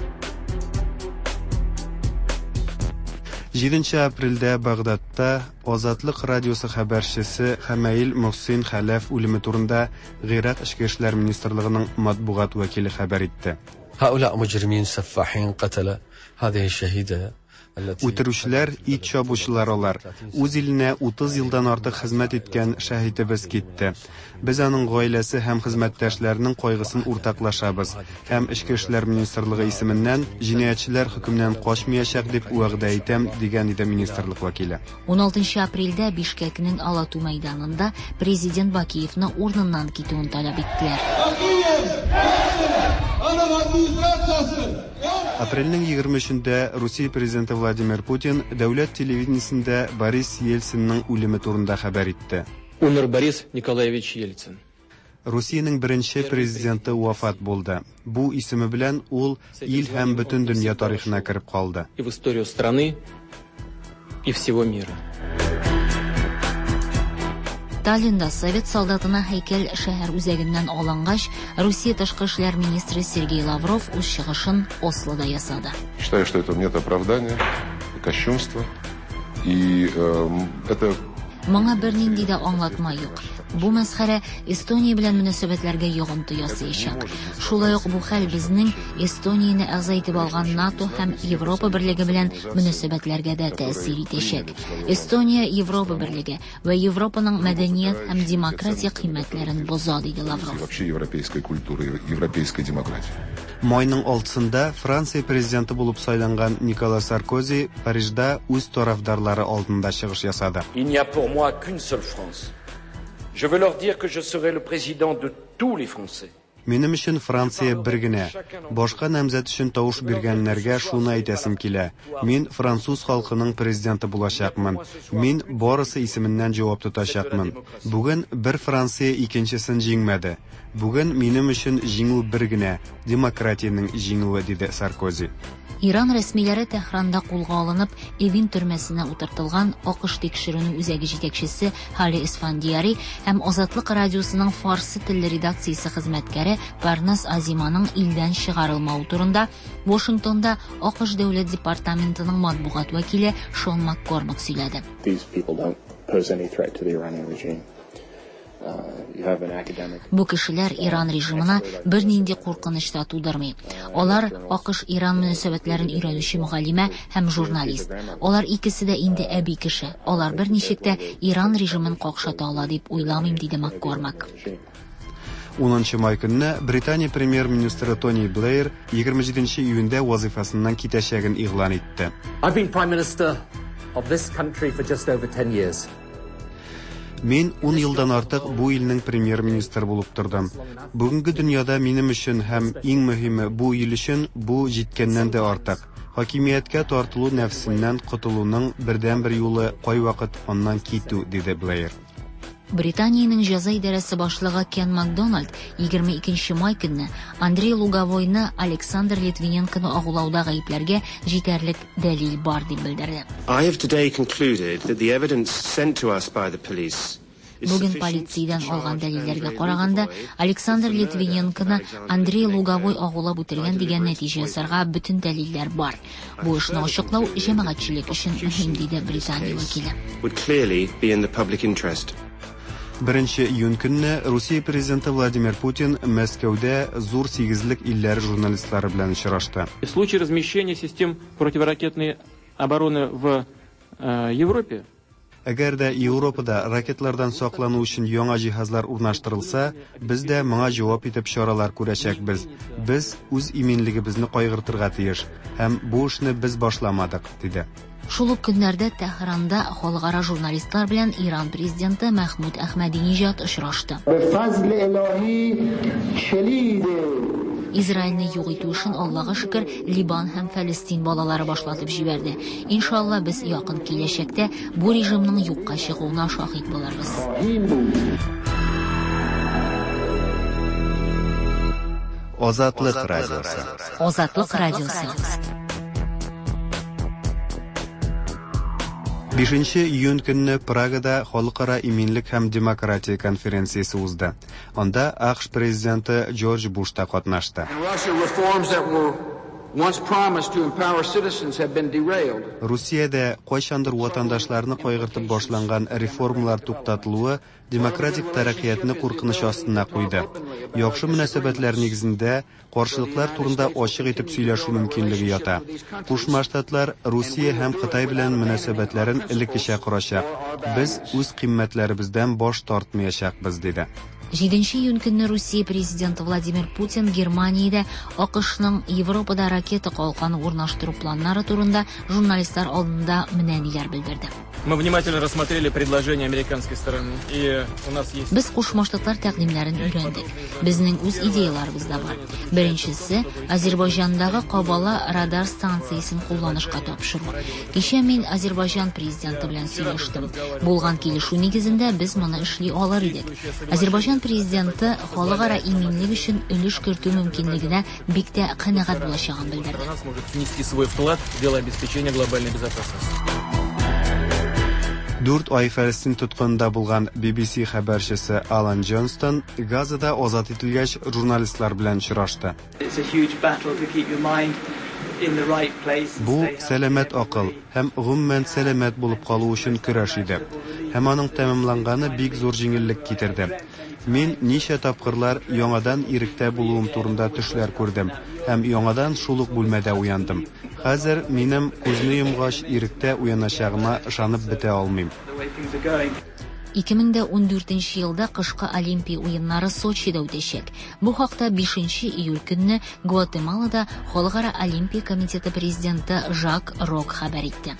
Speaker 4: җиденче апрельдә Багдадта Азатлык радиосы хәбәрчесе Хәмәил Мөхсин Хәләф үлеме турында Гыйрак эчке эшләр министрлыгының матбугат вәкиле хәбәр итте.
Speaker 9: هؤلاء مجرمين سفاحين قتل هذه الشهيدة.
Speaker 4: Үтерүчеләр, ит чабучылар алар. Үз иленә утыз елдан артык хезмәт иткән шәһидебез китте. Без аның гаиләсе һәм хезмәттәшләренең кайгысын уртаклашабыз. Һәм Эчке эшләр министрлыгы исеменнән җинаятьчеләр хөкемнән качмаячак дип вәгъдә итәм, дигән иде министрлык вәкиле.
Speaker 2: он алтынчы апрельдә Бишкекнең Алату мәйданында президент Бакиевны урыннан китүен таләп иттеләр.
Speaker 4: Апрельнең егерме өчендә Русия президенты Владимир Путин дәүләт телевидениесендә Борис Ельцинның үлеме турында хәбәр итте.
Speaker 11: Умер Борис Николаевич Ельцин.
Speaker 4: Русиянең беренче президенты вафат булды. Бу исеме белән ул ил һәм бөтен дөнья тарихына кереп калды.
Speaker 11: И в историю страны, и всего мира.
Speaker 2: Таллинда совет солдатына һәйкәл шәһәр үзәгеннән алынгач, Русия тышкы эшләр министры Сергей Лавров үз чыгышын Ослода ясады.
Speaker 12: Считаю, что это нет оправдания, кощунство, и э, это
Speaker 2: Моңа бернинди дә аңлатма юк. Бу мәсхәрә Эстония белән мөнәсәбәтләргә йогынты ясаячак. Шулай ук бу хәл безнең Эстонияны әгъза итеп алган НАТО һәм Европа берлеге белән мөнәсәбәтләргә дә тәэсир итәчәк. Эстония Европа берлеге ва Европаның мәдәният һәм демократия кыйммәтләрен боза, диде Лавров.
Speaker 12: Вообще европейская культура, европейская демократия.
Speaker 4: Майның алтысында Франция президенты булып сайланган Никола Саркози Парижда үз тарафдарлары алдында чыгыш ясады.
Speaker 8: Il n'y a pour moi qu'une seule France. Je veux leur dire que je serai le président de tous les Français.
Speaker 4: Минем өчен Франция бер генә. Башка намзәт өчен тавыш биргәннәргә шуны әйтәсем килә. Мин француз халкының президенты булачакмын. Мин барысы исеменнән җавап тотачакмын. Бүген бер Франция икенчесен җиңмәде. Бүген минем өчен җиңү бер генә, демократияның җиңүе, диде Саркози.
Speaker 2: Иран рәсмиләре Тәһранда кулга алынып, Эвин төрмәсенә утыртылган АКШ тикшеренү үзәге җитәкчесе Хали Исфандияри һәм Азатлык радиосының фарсы телле редакциясе хезмәткәре Парнас Азиманың илдән чыгарылмау турында Вашингтонда АКШ дәүләт департаментының матбугат вәкиле Шон Маккормак сөйләде. Бу кешеләр Иран режимына бернинди куркыныч та тудырмый. Алар АКШ-Иран мөнәсәбәтләрен өйрәнүче мөгаллимә һәм журналист. Алар икесе дә инде әби кеше. Алар берничек тә Иран режимын какшата ала дип уйламыйм, диде Маккормак.
Speaker 4: унынчы май көнне Британия премьер-министры Тони Блэйр егерме җиденче июньдә вазифасыннан китәчәген игълан итте.
Speaker 13: I've been prime minister of this country for just over ten years.
Speaker 4: Мин ун елдан артык бу илнең премьер-министр булып тордым. Бүгенге дөньяда минем өчен һәм иң мөһиме бу ил өчен бу җиткәннән дә артык. Хакимияткә тартылу нәфсеннән котылуның бердән-бер юлы кайвакыт аннан китү, диде Блэйр.
Speaker 2: Британиянең җәза идарәсе башлыгы Кен Макдональд егерме икенче май көнне Андрей Луговойны Александр Литвиненконы агулауда гаепләргә җитәрлек дәлил бар дип белдерде.
Speaker 26: I have today concluded that the evidence sent to us by the police
Speaker 2: Бүген полициядән алган дәлилләргә караганда Александр Литвиненконы Андрей Луговой агулап үтергән дигән нәтиҗә ясарга бөтен дәлилләр бар. Бу эшне ачыклау җәмәгатьчелек өчен мөһим, диде Британия вәкиле.
Speaker 4: Беренче июнь көнне Русия президенты Владимир Путин Мәскәүдә зур сигезлек илләр журналистлары белән очрашты.
Speaker 11: В случае размещения систем противоракетной обороны в э, Европе
Speaker 4: Әгәр дә Европада ракетлардан саклану өчен яңа җиһазлар урнаштырылса, без дә моңа җавап итеп чаралар күрәчәкбез. Без үз иминлегебезне кайгыртырга тиеш, һәм бу эшне без башламадык, диде.
Speaker 2: Шул ук көннәрдә Тәһранда халыкара журналистлар белән Иран президенты Мәхмүд Әхмәдинеҗад очрашты. Израильне юк итү өчен Аллага шөкер Либан һәм Фәлестин балалары башлатып җибәрде. Иншалла без якын киләчәктә бу режимның юкка чыгуына шаһит булырбыз.
Speaker 4: Азатлык радиосы.
Speaker 2: Азатлык радиосы.
Speaker 4: бишенче июнь көнне Прагада халыкара иминлек һәм демократия конференциясе узды. Анда АКШ президенты Джордж Буш та катнашты. Русиядә кайчандыр ватандашларны кайгыртып башланган реформалар туктатылуы демократик тараҡҡиятны куркыныч астына куйды. Яхшы мөнәсәбәтләр нигезендә каршылыклар турында ачык итеп сөйләшү мөмкинлеге ята. Кушма Штатлар Русия һәм Кытай белән мөнәсәбәтләрен элеккечә корачак. Без үз кыйммәтләребездән баш тартмаячакбыз, диде.
Speaker 2: җиденче июнь көнне Русия президенты Владимир Путин Германиядә АКШның Европада ракета калканы урнаштыру планнары турында журналистлар алдында менә ниләр белдерде.
Speaker 11: Мы внимательно рассмотрели предложение американской стороны, и у нас есть...
Speaker 2: Без Кушма Штатлар тәкъдимнәрен өйрәндек. Безнең үз идеяларыбыз да бар. Беренчесе, Азербайҗандагы Кабала радар станциясен кулланышка тапшыру. Кичә мин Азербайҗан президенты белән сөйләштем. Булган килешү нигезендә без моны эшли алыр идек. Азербайҗан президенты халыкара иминлек өчен өлеш кертү мөмкинлегенә бик тә канәгать булачагын белдерде.
Speaker 11: Внести свой вклад в дело обеспечения глобальной безопасности.
Speaker 4: Дүрт ай Фәлестин тоткынында булган би би си хәбәрчесе Алан Джонстон Газада азат ителгәч журналистлар белән очрашты. Бу сәламәт акыл һәм гомумән сәламәт булып калу өчен көрәш иде. Һәм аның тәмамланганы бик зур җиңеллек китерде. Мин ничә тапкырлар яңадан иректә булуым турында төшләр күрдем һәм яңадан шул ук бүлмәдә уяндым. Хәзер минем күзне йомгач иректә уяначагыма ышанып бетә алмыйм.
Speaker 2: ике мең ундүртенче елда кышкы Олимпия уеннары Сочида үтәчәк. Бу хакта бишенче июль көнне Гватемалада Халыкара Олимпия комитеты президенты Жак Рок хәбәр итте.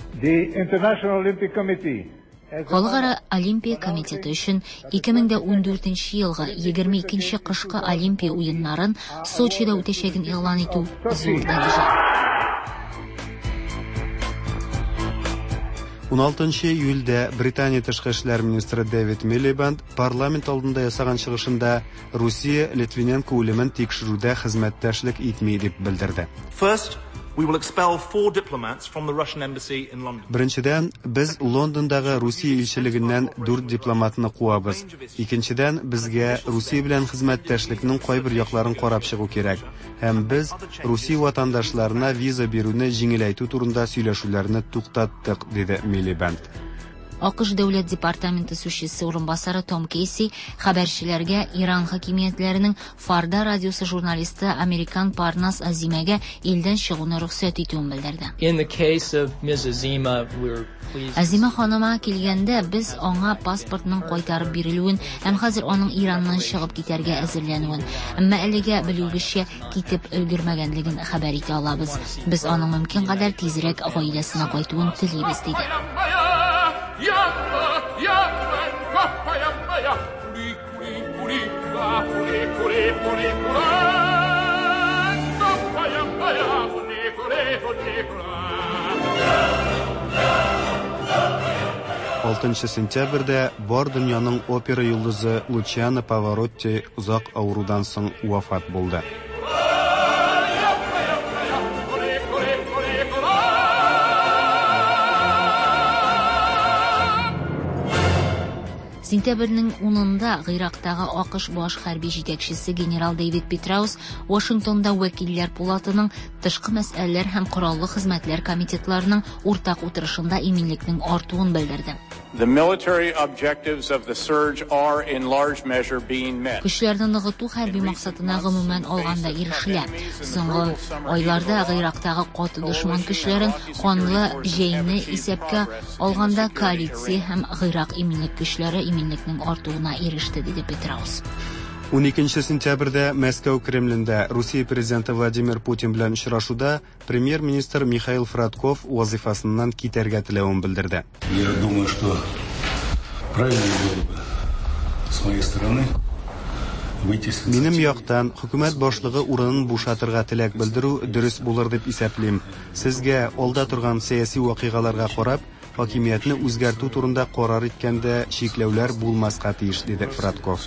Speaker 2: Халыкара Олимпия комитеты өчен ике мең ундүртенче елга егерме икенче кышкы Олимпия уеннарын Сочида үтәчәген игълан итү зур дәрәҗә.
Speaker 4: он алтынчы июльдә Британия тышкы эшләр министры Дэвид Милибанд парламент алдында ясаган чыгышында Русия Литвиненко үлемен тикшерүдә хезмәттәшлек итми дип белдерде.
Speaker 7: We will expel four diplomats from the Russian embassy in London.
Speaker 4: Беренчедән, без Лондондагы Русия илчелегеннән дүрт дипломатны куабыз. Икенчедән, безгә Русия белән хезмәттәшлекнең кайбер якларын карап чыгу кирәк. Һәм без Русия ватандашларына виза бирүне җиңеләйтү турында сөйләшүләрне туктаттык, диде Милибанд.
Speaker 2: АКШ дәүләт департаменты сүзчесе урынбасары Том Кейси хәбәрчеләргә Иран хакимиятләренең Фарда радиосы журналисты Американ Парнас Азимәгә илдән чыгуны рөхсәт итүен белдерде. Азима ханыма килгәндә без аңа паспортның кайтарып бирелүен һәм хәзер аның Ираннан чыгып китәргә әзерләнүен, әмма әлегә белүгезчә китеп өлгермәгәнлеген хәбәр итә алабыз. Без аның мөмкин кадәр тизрәк гаиләсенә кайтуын телибез, диде.
Speaker 14: Yamma, yamma, coppa, yamma, ya, puri, puri, puri, ga, puri, puri, puri, pura, coppa, yamma, ya, puri, puri, puri, pura.
Speaker 4: алтынчы сентябрьдә бар дөньяның опера йолдызы Лучиано Паваротти узак авырудан соң вафат булды.
Speaker 2: Сентябрьнең унында Гыйрактагы АКШ баш хәрби җитәкчесе генерал Дэвид Петраус Вашингтонда вәкилләр пулатының тышкы мәсьәләләр һәм кораллы хезмәтләр комитетларының уртак утырышында иминлекнең артуын белдерде.
Speaker 10: The military objectives of the surge are in large measure being met.
Speaker 2: Көчләрне ныгыту хәрби максатына гомумән алганда ирешелә. Соңгы айларда Гыйрактагы каты дошман көчләрен канлы җәйне исәпкә алганда коалиция һәм Гыйрак иминлек көчләре иминлекнең артуына иреште, диде Петраус.
Speaker 4: он икенче сентябрьдә Мәскәү Кремлендә Русия президенты Владимир Путин белән очрашуда премьер-министр Михаил Фродков вазифасыннан китәргә теләвен белдерде.
Speaker 15: Я думаю, что правильно было бы с моей стороны выйти с...
Speaker 4: Минем яктан хөкүмәт башлыгы урынын бушатырга теләк белдерү дөрес булыр дип исәплим. Сезгә алда торган сәяси вакыйгаларга карап, хакимиятне үзгәртү турында карар иткәндә шикләүләр булмаска тиеш, диде Фродков.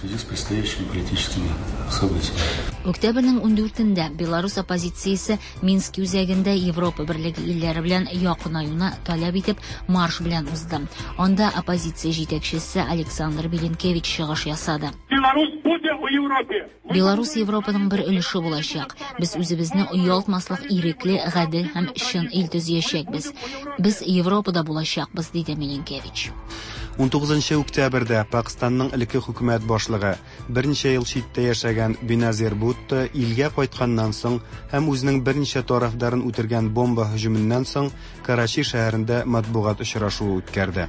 Speaker 2: Октябрьнең ундүртендә Беларусь оппозициясе Минск үзәгендә Европа Берлеге илләре белән якынаюны таләп итеп марш белән узды. Анда оппозиция җитәкчесе Александр Беленкевич чыгыш ясады. Беларусь Европаның бер өлеше булачак. Без үзебезне уялтмаслык ирекле, гадел һәм чын ил төзәячәкбез. Без Европада булачакбыз, диде Беленкевич.
Speaker 4: он тугызынчы октябрьдә Пакистанның элекке хөкүмәт башлыгы берничә ел читтә яшәгән Беназир Бутто илгә кайтканнан соң һәм үзенең берничә тарафдарын үтергән бомба һөҗүменнән соң Карачи шәһәрендә матбугат очрашуы үткәрде.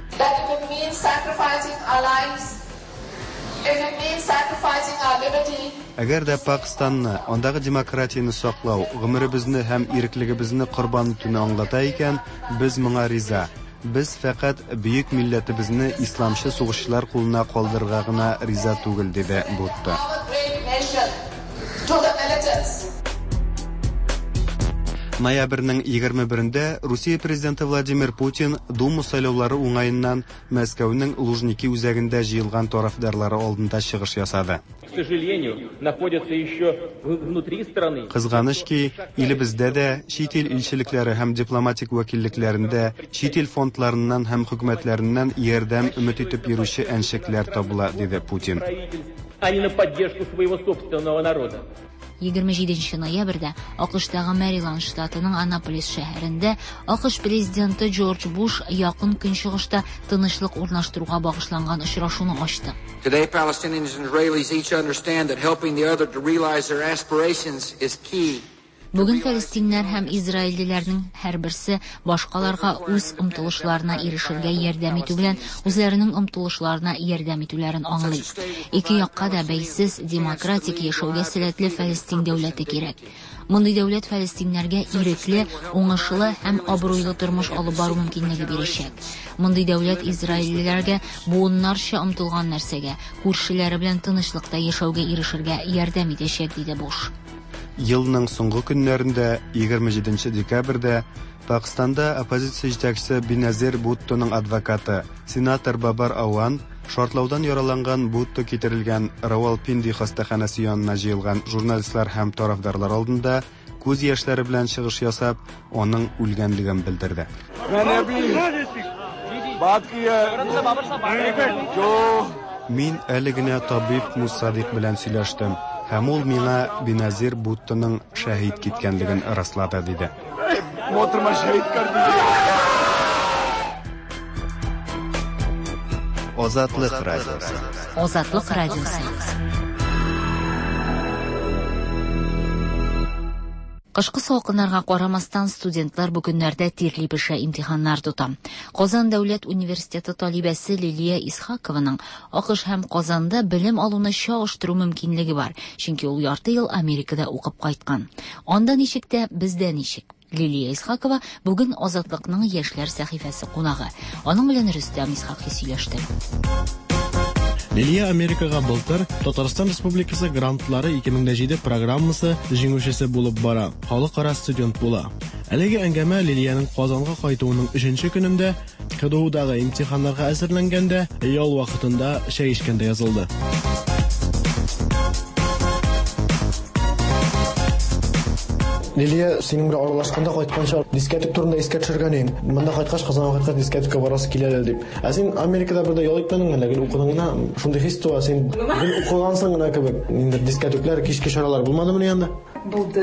Speaker 4: Әгәр дә Пакистанны, андагы демократияны саклау, гомеребезне һәм иреклегебезне корбан итүне аңлата икән, без моңа риза. Без фәкать бөек милләтебезне исламчы сугышчылар кулына калдырырга гына риза түгел, диде Бутто. Ноябрьнең егерме берендә Русия президенты Владимир Путин Дума сайлаулары уңаеннан Мәскәүнең Лужники үзәгендә җыелган тарафдарлары алдында чыгыш ясады. Кызганыч ки, илебездә дә чит ил илчелекләре һәм дипломатик вәкиллекләрендә чит ил фондларыннан һәм хөкүмәтләреннән ярдәм өмет итеп йөрүче әншекләр табыла, диде Путин.
Speaker 2: егерме җиденче ноябрьдә АКШтагы Мэриленд штатының Анаполис шәһәрендә АКШ президенты Джордж Буш якын көнчыгышта тынычлык урнаштыруга багышланган очрашуны ачты.
Speaker 16: Today Palestinians and Israelis each understand that helping the other to realize their aspirations is key.
Speaker 2: Бүген фәлестиннәр һәм израильлеләрнең һәрберсе башкаларга үз омтылышларына ирешергә ярдәм итү белән үзләренең омтылышларына ярдәм итүләрен аңлый. Ике якка да бәйсез демократик яшәүгә сәләтле Фәлестин дәүләте кирәк. Мондый дәүләт фәлестиннәргә ирекле, уңышлы һәм абруйлы тормыш алып бару мөмкинлеге бирәчәк. Мондый дәүләт израильлеләргә буыннарча омтылган нәрсәгә, күршеләре белән тынычлыкта яшәүгә ирешергә ярдәм итәчәк, диде Буш.
Speaker 4: Елның соңгы көннәрендә егерме җиденче декабрьдә Пакистанда оппозиция җитәкчесе Беназир Буттоның адвокаты сенатор Бабар Ауан шартлаудан яраланган Бутто китерелгән Равалпинди хастаханәсе янына җыелган журналистлар һәм тарафдарлар алдында күз яшьләре белән чыгыш ясап, аның үлгәнлеген белдерде. Мин әле генә табиб Мусадик белән сөйләштем. Һәм ул миңа Беназир Буттоның шәһид киткәнлеген раслады, диде. Азатлык радиосы.
Speaker 2: Азатлык радиосы. Кышкы салкыннарга карамастан студентлар бүгеннәрдә тирли пешә имтиханнар тота. Казан дәүләт университеты талибәсе Лилия Исхакованың АКШ һәм Казанда белем алуны чагыштыру мөмкинлеге бар, чөнки ул ярты ел Америкада укып кайткан. Анда ничек тә, бездә ничек? Лилия Исхакова бүген Азатлыкның яшьләр сәхифәсе кунагы. Аның белән Рөстәм Исхакый сөйләште.
Speaker 17: Лилия Америкага былтыр Татарстан Республикасы грантлары ике мең җиде программасы җиңүчесе булып бара. Халыкара студент була. Әлеге әңгәмә Лилияның Казанга кайтуының өченче көнендә КДУдагы имтиханнарга әзерләнгәндә ял вакытында чәй эчкәндә язылды.
Speaker 18: Лилия, синең белән аралашканда кайтканча дискетик турында искә төшергән идең. Монда кайткач Казанга кайткач дискетикка барасы киләләр дип. Ә син Америкада бердә ял итмәдеңме әле? Укыдың гына, шундый хис туа, син укыгансың гына кебек. Инде дискетикләр, кичке чаралар булмадымы янда?
Speaker 20: Булды.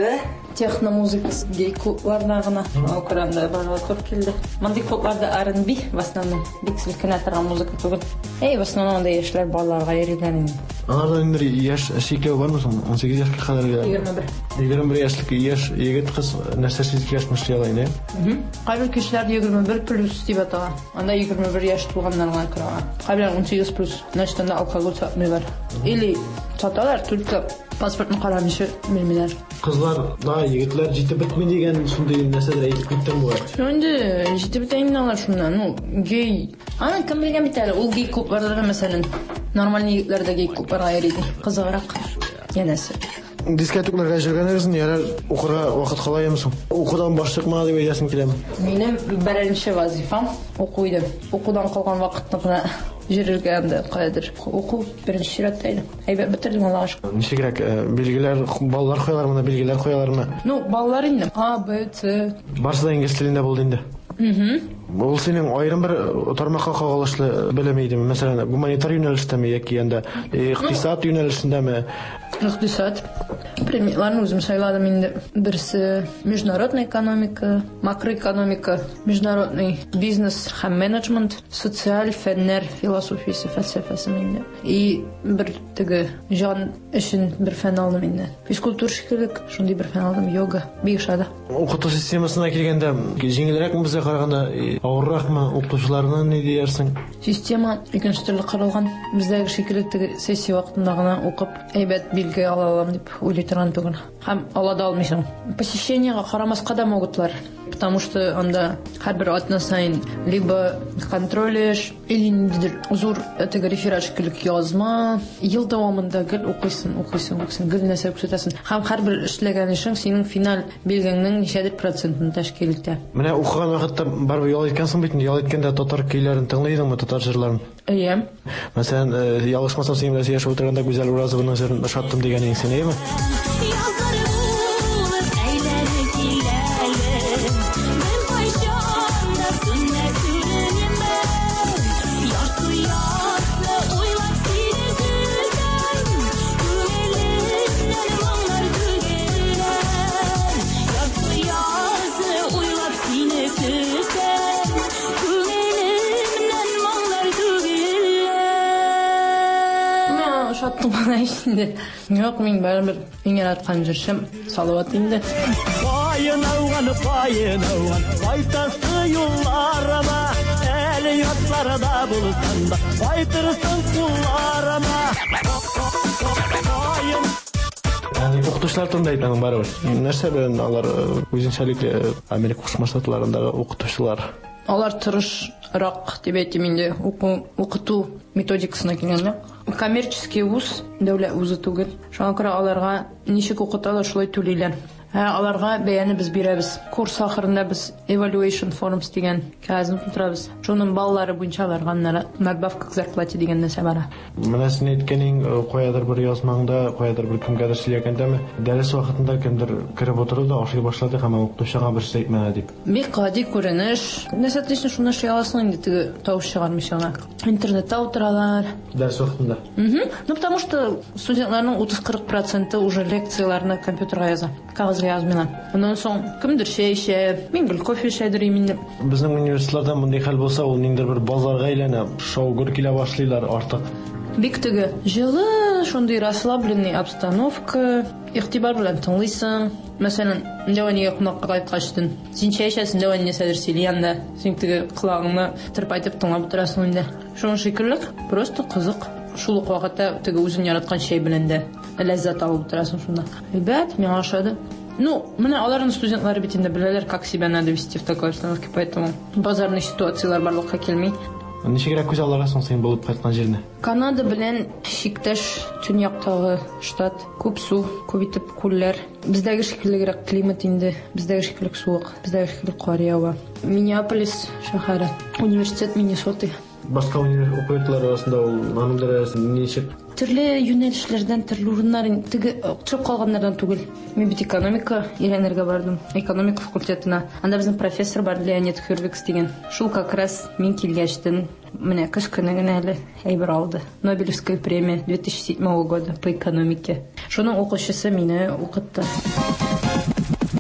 Speaker 1: техно музыкасы гей клубларына гына Украинада барга тур келди. Мондый клубларда ар энд би в основном бик силкенә торган музыка түгел. Эй, в основном анда яшьләр балаларга йөргән.
Speaker 18: Аларда инде яшь шикләү бармы соң? он сигез яшькә кадәр
Speaker 1: егерме бер.
Speaker 18: егерме бер яшьлек яшь егет кыз нәрсә сизгән яшь мышлый инде.
Speaker 1: Кайбер кешеләр егерме бер плюс дип атала. Анда егерме бер яшь тулганнарга керә. Кайбер он сигез плюс. Нәрсәдә алкоголь сатмыйлар. Или саталар, только паспортны карамыйча белмиләр.
Speaker 18: Кызлар да егетләр җитеп бетми дигән шундый нәрсәдер әйтеп киттем бу.
Speaker 1: Шунда җитеп бетәйин алар шуннан. Ну, гей. Аны кем белгән бит әле? Ул гей клубларда мәсәлән, нормаль егетләр дә гей клубларга йөри. Кызыграк. Янәсе.
Speaker 18: Дискотекларга җөргәнегезне ярар укырга вакыт калаймы соң? Укудан баш чыкма дип әйтәсем киләме?
Speaker 1: Минем беренче вазифам уку иде. Укудан калган вакытны гына җөрергә инде кайдыр. Уку беренче чиратта иде. Әйбәт бетердем Аллага шөкер.
Speaker 18: Ничегрәк белгеләр, балалар коялар моны белгеләр коялармы?
Speaker 1: Ну, балалар инде А, Б, Ц.
Speaker 18: Барсы да инглиз телендә булды инде.
Speaker 1: Мм.
Speaker 18: Ул синең аерым бер тармакка кагылышлы белем идеме? Мәсәлән, гуманитар юнәлештәме яки янда икътисад юнәлешендәме?
Speaker 1: Икътисад. Предметларны үзем сайладым инде. Берсе международная экономика, макроэкономика, международный бизнес һәм менеджмент, социаль фәннәр, философиясе, фәлсәфәсе инде. И бер теге җан өчен бер фән алдым инде. Физкультура шикеллек, шундый бер фән алдым, йога, бишада.
Speaker 18: Укыту системасына килгәндә, җиңелрәкме безгә караганда, авырракмы укытучыларны ни диярсең?
Speaker 1: Система икенче төрле корылган. Бездәге шикеллек теге сессия вакытында гына укып, әйбәт билге ала алам дип уйлый торган түгел. Һәм ала да алмыйсың. Посещениегә карамаска да могутлар. Потому что анда һәрбер атна сайын либо контролеш, или ниндидер зур теге реферат шикеллек язма, ел дәвамында гел укыйсың, укыйсың, укыйсың, гел нәрсә күрсәтәсең. Һәм һәрбер эшләгән эшең синең финал билгеңнең ничәдер процентын тәшкил итә.
Speaker 18: Менә укыган вакытта барып ял иткәнсең бит, ял иткәндә татар көйләрен тыңлыйдыңмы, татар җырларын?
Speaker 1: Әйе.
Speaker 18: Мәсәлән, ялгышмасам син белән яшәп утырганда Гүзәл Уразованың җырын ошаттым дигәнең син, әйеме?
Speaker 1: Yok, min baribir eng yaratgan jirshim Salovat inде.
Speaker 3: Bayın avganı bayın avgan, baytası yollarıma, eli yatlarda bulsanda, baytırsın kullarıma.
Speaker 18: Yani укытучылар турында әйтәң барыбер. Нәрсә белән алар үзенчәлекле Америка Кушма Штатларындагы укытучылар?
Speaker 1: Алар тырышрак дип әйтим инде, укыту методикасына килгәндә. Коммерческий вуз, дәүләт вузы түгел. Шуңа күрә аларга ничек укыталар, шулай түлиләр. Һә аларга бәяне без бирәбез. Курс ахырында без evaluation forms дигән кәгазьне тутырабыз. Шуның баллары буенча аларга надбавка к зарплате дигән нәрсә бара.
Speaker 18: Менә син әйткәнең каядыр бер язмаңда, каядыр бер кемгәдер сөйләгәндәме, дәрес вакытында кемдер кереп утырды да ашый башлады һәм укытучыга бер сүз әйтмәде дип.
Speaker 1: Бик гади күренеш. Нәрсә тишне шуны шуй аласың инде теге тавыш чыгармыйча. Интернетта утыралар.
Speaker 18: Дәрес вакытында.
Speaker 1: Угу. Ну потому что студентларның утыз-кырык проценты уже лекцияларны компьютерга яза. Кагазга язмыйлар. Ондан соң кемдер чәй эчә, мин гел кофе эчәдер инде.
Speaker 18: Безнең университетларда мондый хәл булса, ул ниндидер бер базарга әйләнә, шау-гөр килә башлыйлар артык.
Speaker 1: Бик теге җылы, шундый расслабленный обстановка, игътибар белән тыңлыйсың. Мәсәлән, дәванигә кунакка кайткачтын. Син чәй эчәсең, дәван нәрсәдер сөйләгәндә, син теге колагыңны тырпайтып тыңлап утырасың инде. Шуның шикеллек, просто кызык. Шул ук вакытта теге үзең яраткан чәй белән дә ләззәт алып утырасың шунда. Әйбәт, миңа ошады. Ну, менә аларның студентлары бит инде беләләр, как себя надо вести в такой обстановке, поэтому базарный ситуациялар барлыкка килми.
Speaker 18: Ничегрәк күз аларасың син булып кайткан җирне?
Speaker 1: Канада белән чиктәш төньяктагы штат, күп су, күп итеп күлләр. Бездәге шикеллерәк климат инде, бездәге шикеллек суык, бездәге шикеллек кар ява. Миннеаполис шәһәре, университет Миннесота.
Speaker 18: Башка университет укытучылар арасында ул нанымдар арасында ничек?
Speaker 1: Төрле юнәлешләрдән, төрле урыннардан, теге төшеп калганнардан түгел. Мин бит экономика өйрәнергә бардым, экономика факультетына. Анда безнең профессор бар, Леонид Хюрвикс дигән. Шул как раз мин килгәчтен, менә кыш көне генә әле әйбер алды. Нобелевская премия две тысячи седьмого года по экономике. Шуның укучысы мине укытты.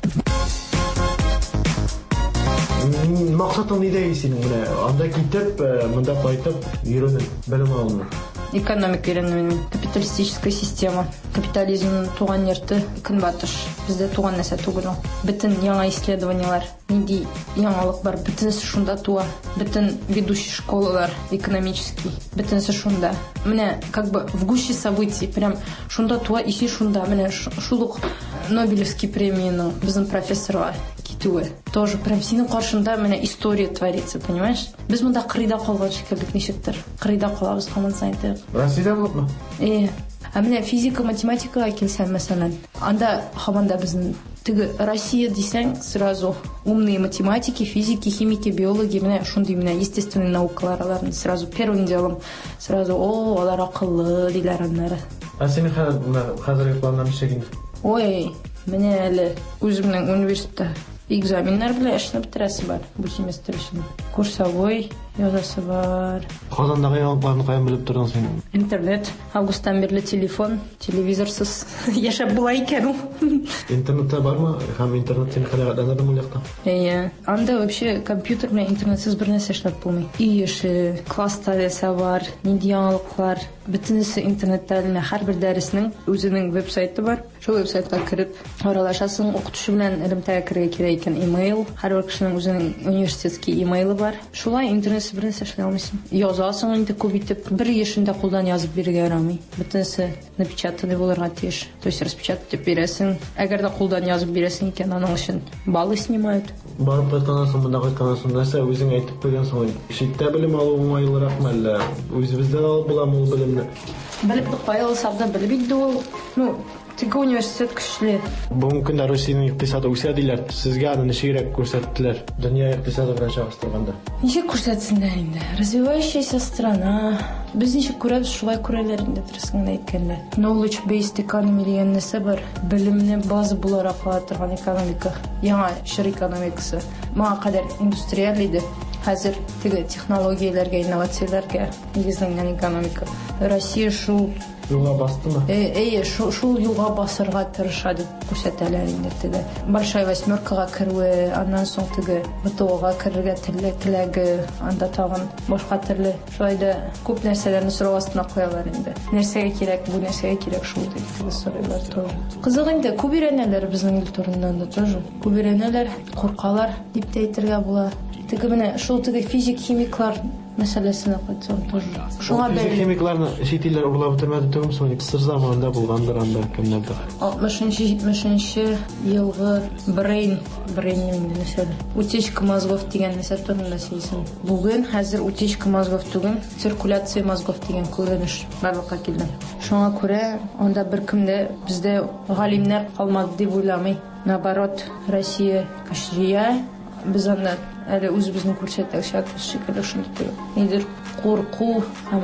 Speaker 18: Максатың неде сенің мына анда китеп, мында кайтып үйреніп білім алыныр.
Speaker 1: Экономика үйренуінің капиталистическая система. Капитализмның туған ерті күнбатыш. Бізде туған нәрсе түгел. Бүтін яңа исследованиялар, неде яңалық бар, бүтінсі шунда туа. Бүтін ведущий школалар экономический, бүтінсі шунда. Мене как бы в гуще событий, прям шунда туа, ищи шунда. Мене шулық Нобелевский премияның біздің профессорға кетуі. Тоже прям сенің қаршында мене история творится, понимаешь? Біз мұнда қырыда қалған шекілдік нешіктір. Қырыда қалабыз қамын сайты.
Speaker 18: Россияда болып ма?
Speaker 1: Е, а мене физика, математикаға келсен, мәселен. Анда қаманда біздің тігі Россия дейсен, сразу умные математики, физики, химики, биологи, мене шунды мене естественные наукалараларын сразу первым делом сразу о, олар ақылы дейлер аннары.
Speaker 18: А сенің қазіргі планнан шегін?
Speaker 1: Ой, мене әлі өзімнің университетті экзаменлер біле әшіні бітірәсі бар бұл семестр үшін. Курсовой язасы бар.
Speaker 18: Қазандағы яңалықтарын қайын біліп тұрдың сен?
Speaker 1: Интернет, августтан берлі телефон, телевизорсыз яшап бұла екен.
Speaker 18: Интернетте бар ма? Хам интернет сені қалағаданадым ұлақта?
Speaker 1: Иә, анда вообще компьютер мен интернетсіз бір нәрсе шылап болмай. Үй іші, класста дәсі бар, неде яңалықлар, бүтінісі интернетті әліне әр бір дәрісінің өзінің веб-сайты бар. Шол веб-сайтқа кіріп, оралашасың, оқытушы білән ілімтәге кірге керек екен имейл. Әр бір кішінің өзінің университетский имейлы бар. Шолай интернетсіз бір нәрсе шылай алмайсың. Язасың енді көбейтіп, бір ешінде қолдан yazып беруге ярамай. Бүтінісі напечатаны болырға тиеш. То есть распечатать деп бересің. Әгер де қолдан yazып бересің екен, аның үшін баллы снимают.
Speaker 18: Барып қайтқанасың, мұнда қайтқанасың, нәрсе өзің айтып қойғансың ғой. Шетте білім алу оңайлырақ ма әлі? Өзімізден алып боламын ол білімді?
Speaker 1: Біліп бұқпай алсақ да біліп еді ол. Ну, тегі университет күшілі.
Speaker 18: Бүгінгі күнде Русияның иқтисады өсе дейлер. Сізге аны нешегірек көрсеттілер? Дүния иқтисады бірінші ағыстырғанда.
Speaker 1: Неше көрсетсіңдер енді? Развивающаяся страна. Біз неше көрәбіз, шулай көрелерінде тұрысыңда еткенде. Knowledge-based economy деген нәрсе бар. Білімні базы бұлар ақыла тұрған экономика. Яңа шыр экономикасы. Маға қадар индустриал еді. Қазір тегі технологияларға, инновацияларға негізленген экономика. Россия шул
Speaker 18: юлға басты ма?
Speaker 1: Әйе, шул юлға басырға тырышады көрсетәләрінде тегі. Большая восьмеркаға кіруі, андан соң тегі БТО-ға кіріге тілегі, анда тағын бошқа түрлі. Шойда көп нәрселерін сұрау астына қоялар енді. Нәрсеге керек, бұл нәрсеге керек шул дейді сұрайлар тоже. Қызық енді көп үйренелер біздің ел турында да тоже. Көп үйренелер, қорқалар деп те айтырға бола. Тегі міне шул тегі физик, химиклар мәселесіне қайтсам тоже.
Speaker 18: Физик химикларны шетелдер ұрлап бітірмеді түгім соң сыр заманында болғандар анда кімдерді?
Speaker 1: алтмышыншы жетмішінші елғы брейн, брейн мәселе. Утечка мозгов деген нәрсе турында сөйлесін. Бүгін хәзір утечка мозгов түгін, циркуляция мозгов деген көрініш барлыққа келді. Шоңа көре, онда бір кімде бізде ғалимнер қалмады деп ойламай. Наоборот, Россия күшірия, біз анда әлі өзіміздің көрсеттік шәкіз шекілі шындық недер қорқу,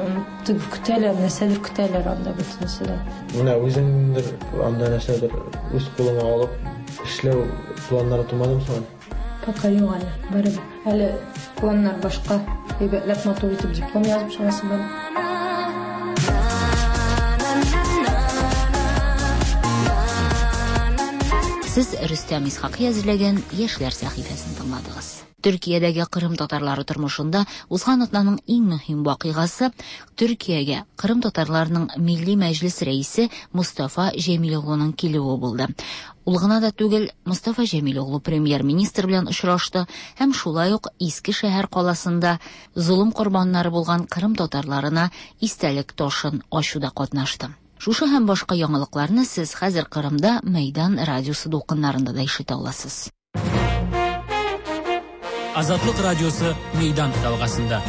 Speaker 1: түг күтәлер, нәрселер күтәлер анда бүтінсілер.
Speaker 18: Мына өзіңдер анда нәрселер өз қолыңа алып, ішлеу планлары тумадым соған?
Speaker 1: Пока жоқ әлі, бәрі әлі планлар башқа. Ебәтләп матур етіп диплом yazып шығасы бар.
Speaker 2: Сіз Рүстәм Исхақи әзірлеген Яшьләр сәхифәсен тыңладыгыз. Төркиядәге Кырым татарлары тормышында узган атнаның иң мөһим вакыйгасы Төркиягә Кырым татарларының Милли Мәҗлес рәисе Мустафа Җәмил-оглуның килүе булды. Ул гына да түгел, Мустафа Җәмил-оглу премьер-министр белән очрашты һәм шулай ук Иске шәһәр каласында зулым корбаннары булган Кырым татарларына истәлек ташын ачуда катнашты. Шушы һәм башка яңалыкларны сез хәзер Кырымда Мәйдан радиосы дулкыннарында да ишетә аласыз.
Speaker 6: Азатлык радиосы Мәйдан талгасында.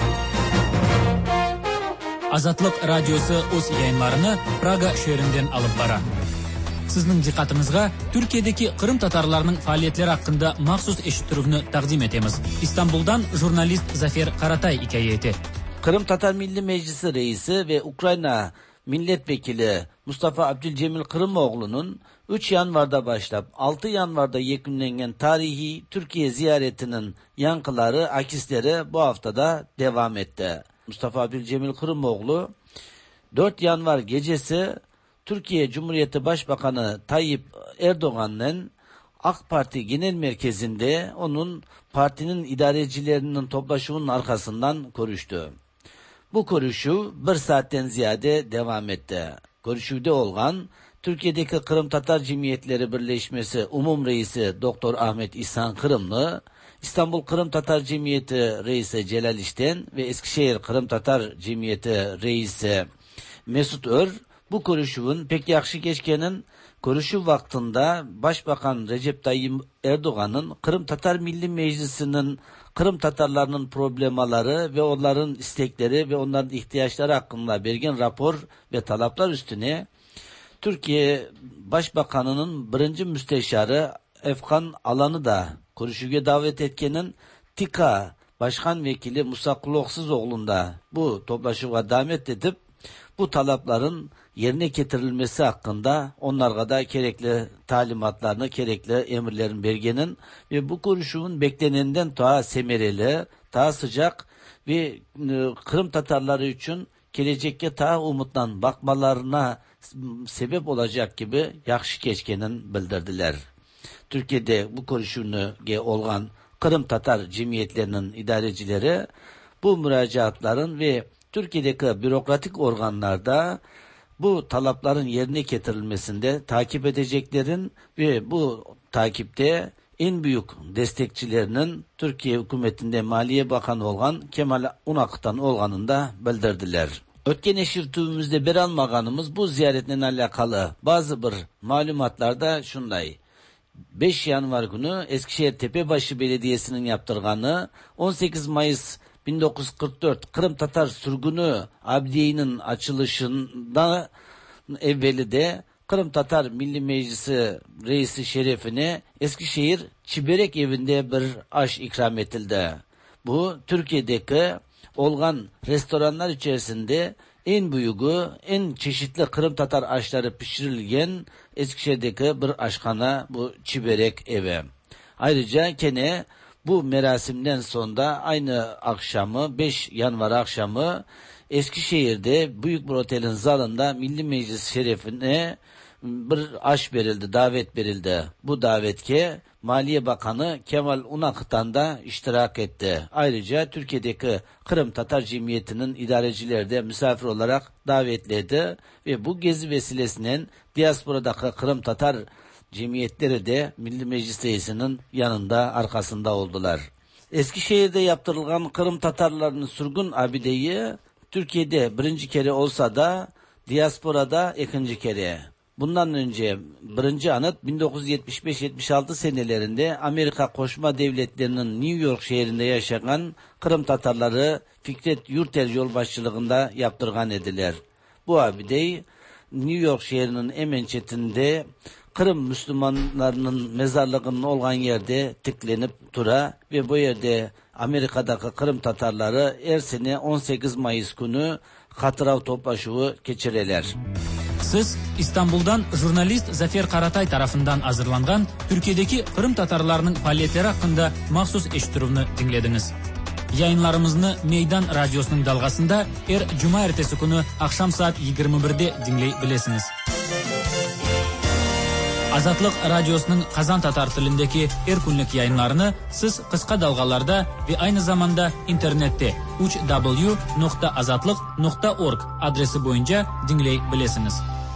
Speaker 6: Азатлык радиосы үз яйыннарını Прага шәһәреннән алып бара. Сезнең диққатыгызга Төркиядәге Кырым татарларының фәалиятләре хакында махсус эшиттүрүне тәкъдим итәбез. Истанбулдан журналист Зафер Каратай hikayeti.
Speaker 19: Kırım Tatar Milli Meclisi Reisi ve Ukrayna Milletvekili Mustafa Abdülcemil Kırımoğlu'nun üç yanvarda başlayıp altı yanvarda yekünlenen tarihi Türkiye ziyaretinin yankıları, akisleri bu haftada devam etti. Mustafa Abdülcemil Kırımoğlu dört yanvar gecesi Türkiye Cumhuriyeti Başbakanı Tayyip Erdoğan'ın AK Parti Genel Merkezi'nde onun partinin idarecilerinin toplaşımının arkasından konuştu. Bu konuşu bir saatten ziyade devam etti. Konuşuda olgan Türkiye'deki Kırım Tatar Cemiyetleri Birleşmesi Umum Reisi Doktor Ahmet İhsan Kırımlı, İstanbul Kırım Tatar Cemiyeti Reisi Celal İşten ve Eskişehir Kırım Tatar Cemiyeti Reisi Mesut Ör bu konuşuğun pek yakşı geçkenin konuşu vaktinde Başbakan Recep Tayyip Erdoğan'ın Kırım Tatar Milli Meclisi'nin Kırım Tatarlarının problemaları ve onların istekleri ve onların ihtiyaçları hakkında bergen rapor ve talaplar üstüne Türkiye Başbakanı'nın birinci müsteşarı Efkan Alan'ı da konuşuya davet etkenin TİKA Başkan Vekili Musa Kuloksuz-oğlu'nda bu toplaşıma davet edip bu talapların yerine getirilmesi hakkında onlara da gerekli talimatlarını, gerekli emirlerin bergenin ve bu konuşumun beklenenden daha semereli, daha sıcak ve Kırım Tatarları için gelecekte daha umutlan bakmalarına sebep olacak gibi yakşı geçkenin bildirdiler. Türkiye'de bu konuşunu olgan Kırım Tatar cemiyetlerinin idarecileri bu müracaatların ve Türkiye'deki bürokratik organlarda bu talapların yerine getirilmesinde takip edeceklerin ve bu takipte en büyük destekçilerinin Türkiye hükümetinde Maliye Bakanı olan Kemal Unak'tan olganını da bildirdiler. Ötken eşirtüğümüzde bir almaganımız bu ziyaretle alakalı bazı bir malumatlarda şunday. beş Yanvar günü Eskişehir Tepebaşı Belediyesi'nin yaptırganı on sekiz Mayıs bin dokuz yüz kırk dört Kırım Tatar sürgünü abdiyenin açılışında evveli de Kırım Tatar Milli Meclisi Reisi şerefine Eskişehir Çiberek evinde bir aş ikram edildi. Bu Türkiye'deki olgan restoranlar içerisinde en büyüğü, en çeşitli Kırım Tatar aşları pişirilgen Eskişehir'deki bir aşkhana bu Çiberek evi. Ayrıca kene bu merasimden sonra aynı akşamı beş Yanvar akşamı Eskişehir'de büyük bir otelin zalında Milli Meclis şerefine bir aş verildi, davet verildi. Bu davetke Maliye Bakanı Kemal Unak'tan da iştirak etti. Ayrıca Türkiye'deki Kırım Tatar Cemiyeti'nin idarecileri de misafir olarak davetliydi ve bu gezi vesilesinden diasporadaki Kırım Tatar cemiyetleri de Milli Meclis Reisi'nin yanında, arkasında oldular. Eskişehir'de yaptırılan Kırım Tatarlarının sürgün abideyi Türkiye'de birinci kere olsa da diasporada ikinci kere. Bundan önce birinci anıt bin dokuz yüz yetmiş beş yetmiş altı senelerinde Amerika Koşma Devletleri'nin New York şehrinde yaşayan Kırım Tatarları Fikret Yurtel yolbaşçılığında yaptırgan ediler. Bu abideyi New York şehrinin emençetinde Kırım Müslümanlarının mezarlığının olan yerde tıklanıp tura ve bu yerde Amerika'daki Kırım Tatarları her sene on sekiz Mayıs günü hatıra toplaşığı geçirirler.
Speaker 6: Siz İstanbul'dan jurnalist Zafer Karatay tarafından hazırlangan Türkiye'deki Kırım Tatarlarının faaliyetleri hakkında mahsus eşitiruvni dinlediniz. Yayınlarımızını Meydan Radyosu'nun dalgasında er Cuma ertesi günü akşam saat yigirme birde dinley bilesiniz. Azatlık Radyosu'nun Kazan Tatar tilindeki er günlük yayınlarını siz kısa dalgalarda ve aynı zamanda internette uch w nokta azatlık nokta org adresi boyunca dinley bilesiniz.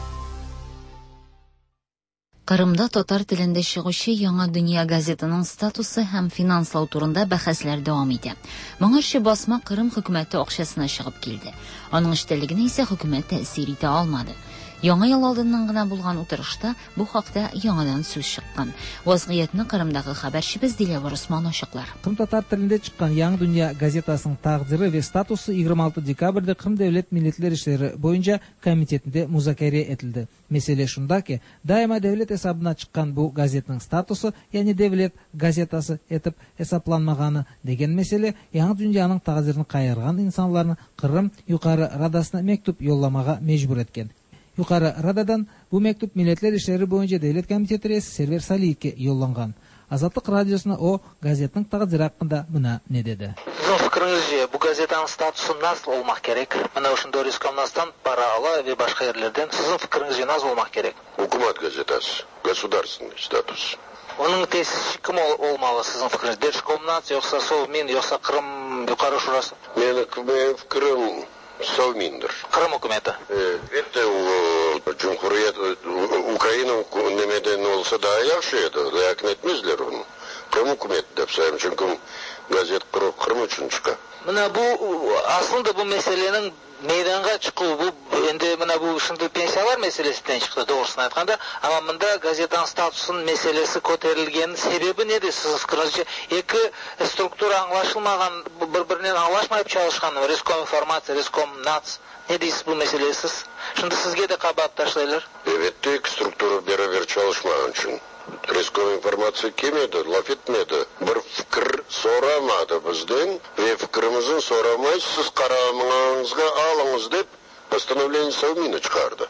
Speaker 2: Kırımda Tatar tilinde çıgışı Яңа Dünya gazetinin statusu hem finanslау turunda bəhəslər devam idi. Moңarşı basma Kırım hükümeti akşasına çıkıp geldi. Onun işteligini ise hükümet tesir ite almadı. Яңа ел алдыннан гына булган утырышта бу хакта яңадан сүз чыккан. Вазгыятны Кырымдагы хәбәрчебез Диләвар Усман ачыклар.
Speaker 20: Кырым татар телендә чыккан Яңа Дөнья газетасының тагдыры ва статусы егерме алты декабрьдә Кырым дәүләт милләтләр эшләре буенча комитетында музакирә этилде. Мәсьәлә шунда ки, даima дәүләт хисабына чыккан бу газетның статусы, ягъни дәүләт газетасы этеп хисапланмаганы дигән мәсьәлә Яңа Дөньяның тагдырын кайырган инсанларны Кырым юқары радасына мектуб йолламага мәҗбүр иткән. Yukarı Radadan bu mektup Milletler İşleri boyunca Devlet Komiteti Reisi Server Salih'e yollangan. Azatlık Radyosu'na o gazetin taqdiri hakkında buna ne dedi?
Speaker 21: Sizin fikrinizce bu gazetanın statusu nasıl olmak gerek? Mana uşunda Roskomnadz'dan para ala ve başka yerlerden sizin fikrinizce nasıl olmak gerek?
Speaker 8: Hukumat gazetası, государственный статус.
Speaker 21: Оның тесіші кім олмалы сіздің пікіріңіз? Держкомнат, жоқса Совмин, жоқса Қырым Бұқара шурасы?
Speaker 12: Менің пікірім Совминдір.
Speaker 21: Қырым үкіметі?
Speaker 12: Это Cumhuriyet Ukrayna немеден olsa daha yaxşı edi. Lakin etmezler onu. Kırım hükümeti деп sayım. Çünkü gazet Kırım için çıkar.
Speaker 21: Мына бұл асылында бұл мәселенің мейданға шығу бұл енді мына бұл шынды пенсиялар мәселесінен шықты doğrusunu айтқанда, ama мында газетаның статусын мәселесі көтерілгенінің себебі неде сіз пікіріңізше? Екі структура аңлашылмаған, бір-бірінен аңлашмайып çalışқан Реском информация, Реском нац. Ne дейсіз бұл мәселесіз? Шынды сізге де қабат ташлайлар?
Speaker 12: Evet, iki strukturu beraber çalışmağın için. Reskom informatsiya kelmedi, laf etmedi. Bir fikir soramadı bizden ve fikrimizin soramay siz qaramağınızga alınız deb постановление Совмина çıkardı.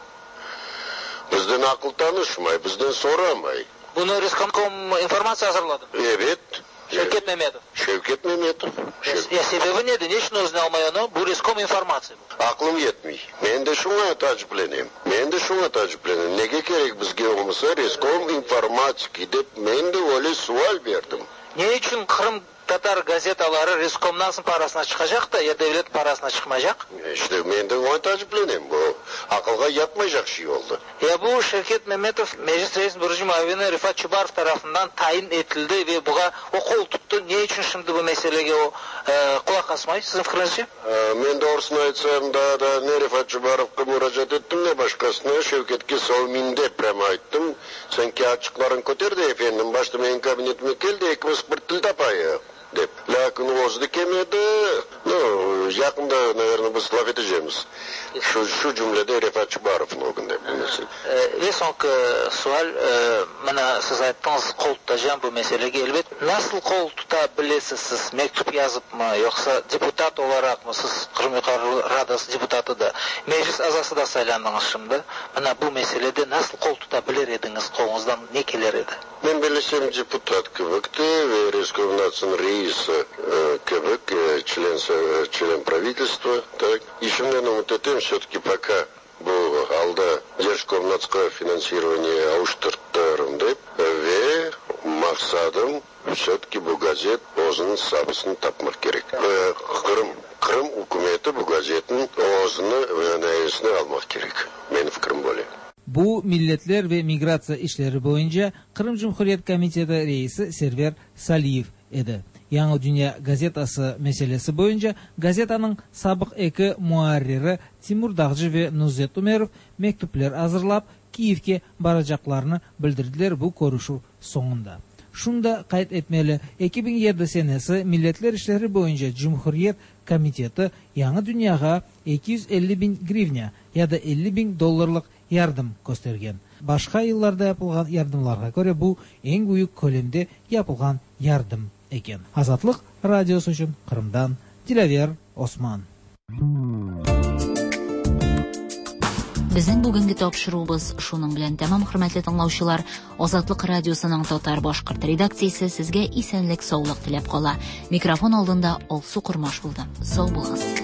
Speaker 12: Bizden akıl tanışmay, bizden soramay.
Speaker 21: Bunu Reskomkom informatsiya hazırladı?
Speaker 12: Evet.
Speaker 21: Şevket Mehmetov.
Speaker 12: Şevket Mehmetov.
Speaker 21: Ya sebebi nedir? Ne için özüne almay onu? Bu Reskom informatsiya.
Speaker 12: Aklım yetmiyor. Ben de şuna tacipleneyim. Ben de şuna tacipleneyim. Nege gerek bizge olmasa Reskom informatik deb men de öyle sual verdim.
Speaker 21: Ne için Kırım Tatar gazetaları Reskom'dan parasına çıkacak da ya devlet parasına çıkmayacak?
Speaker 12: İşte ben de ona tacipleneyim. Bu akılga yatmayacak şey oldu.
Speaker 21: Ya bu Şevket Mehmetov Meclis Reis Burcu Mavini Rifat Çıbarov tarafından tayin edildi ve buğa o kol tuttu. Ne için şimdi bu meseleye o e, kulak asmayı sizin fikrinizce?
Speaker 12: Ben doğrusunu aytsam da, da ne Rifat Çıbarov'a müracaat ettim ne başkasına Şevket'e Совмин'de prema ettim. Sen ki açıkların köterdi efendim. Başta benim kabinetime geldi. Ekimiz bir til tapayı. Деп. Lakin ozды кемеді. Ну, жақында, наверное, біз лaf edeceğimiz. Şu, şu cümlede Rifat Çıbarov'un o gün деп.
Speaker 21: Ve sonki sual, mana siz ayttınız qol tutacağım bu meselege elbet. Nasıl qol tutabilirsiniz siz? Mektup yazıp mı? Yoksa deputat olarak mı? Siz Kırım Yukarı Radası deputatı da, meclis azası da saylandınız şimdi. Mana bu meselede nasıl qol tutabilir ediniz? Qolunuzdan ne keler edi?
Speaker 12: Ben bilesem депутат кібікті ve Рескомнацияның рейсі кібік, член, член правительства. Так. Ишімнен умыт етем, все-таки пока бұл алда Держкомнатқа финансирование ауштырттырым деп, ve мақсадым все-таки бұл газет өзінің сабысын тапмақ керек. Қырым, Қырым үкіметі бұл газетін өзіні нәйесіне алмақ керек. Менің fikrim böyle.
Speaker 20: Bu Milletler ve Migratsiya işleri boyunca Kırım Cumhuriyet Komiteti reisi Server Saliyev edi. Yangi Dünya gazetasi meselesi boyunca gazetanın sabık eki muarriri Timur Dağcı ve Nuzet Umerov mektuplar hazırlap Kiyev'e baracaklarını bildirdiler bu görüşü sonunda. Şunda kayıt etmeli iki bin yedi senesi Milletler işleri boyunca Cumhuriyet Komiteti Yangi Dünya'ga iki yüz elli bin grivnya ya da elli bin dollarlık yardım göstergen. Başka yıllarda yapılgan yardımlarga göre bu en büyük kolemde yapılgan yardım eken. Azatlık radyosu için Kırım'dan Dilaver Osman.
Speaker 2: Bizning bugungi topshiruvimiz shuning bilan tamom, hurmatli tinglovchilar. Ozodlik radiosuning Tatar boshqirt redaksiyasi sizga esenlik, sog'lik tilab qola. Mikrofon oldinda Olsu Qurmosh bo'ldi. Sog' bo'linglar.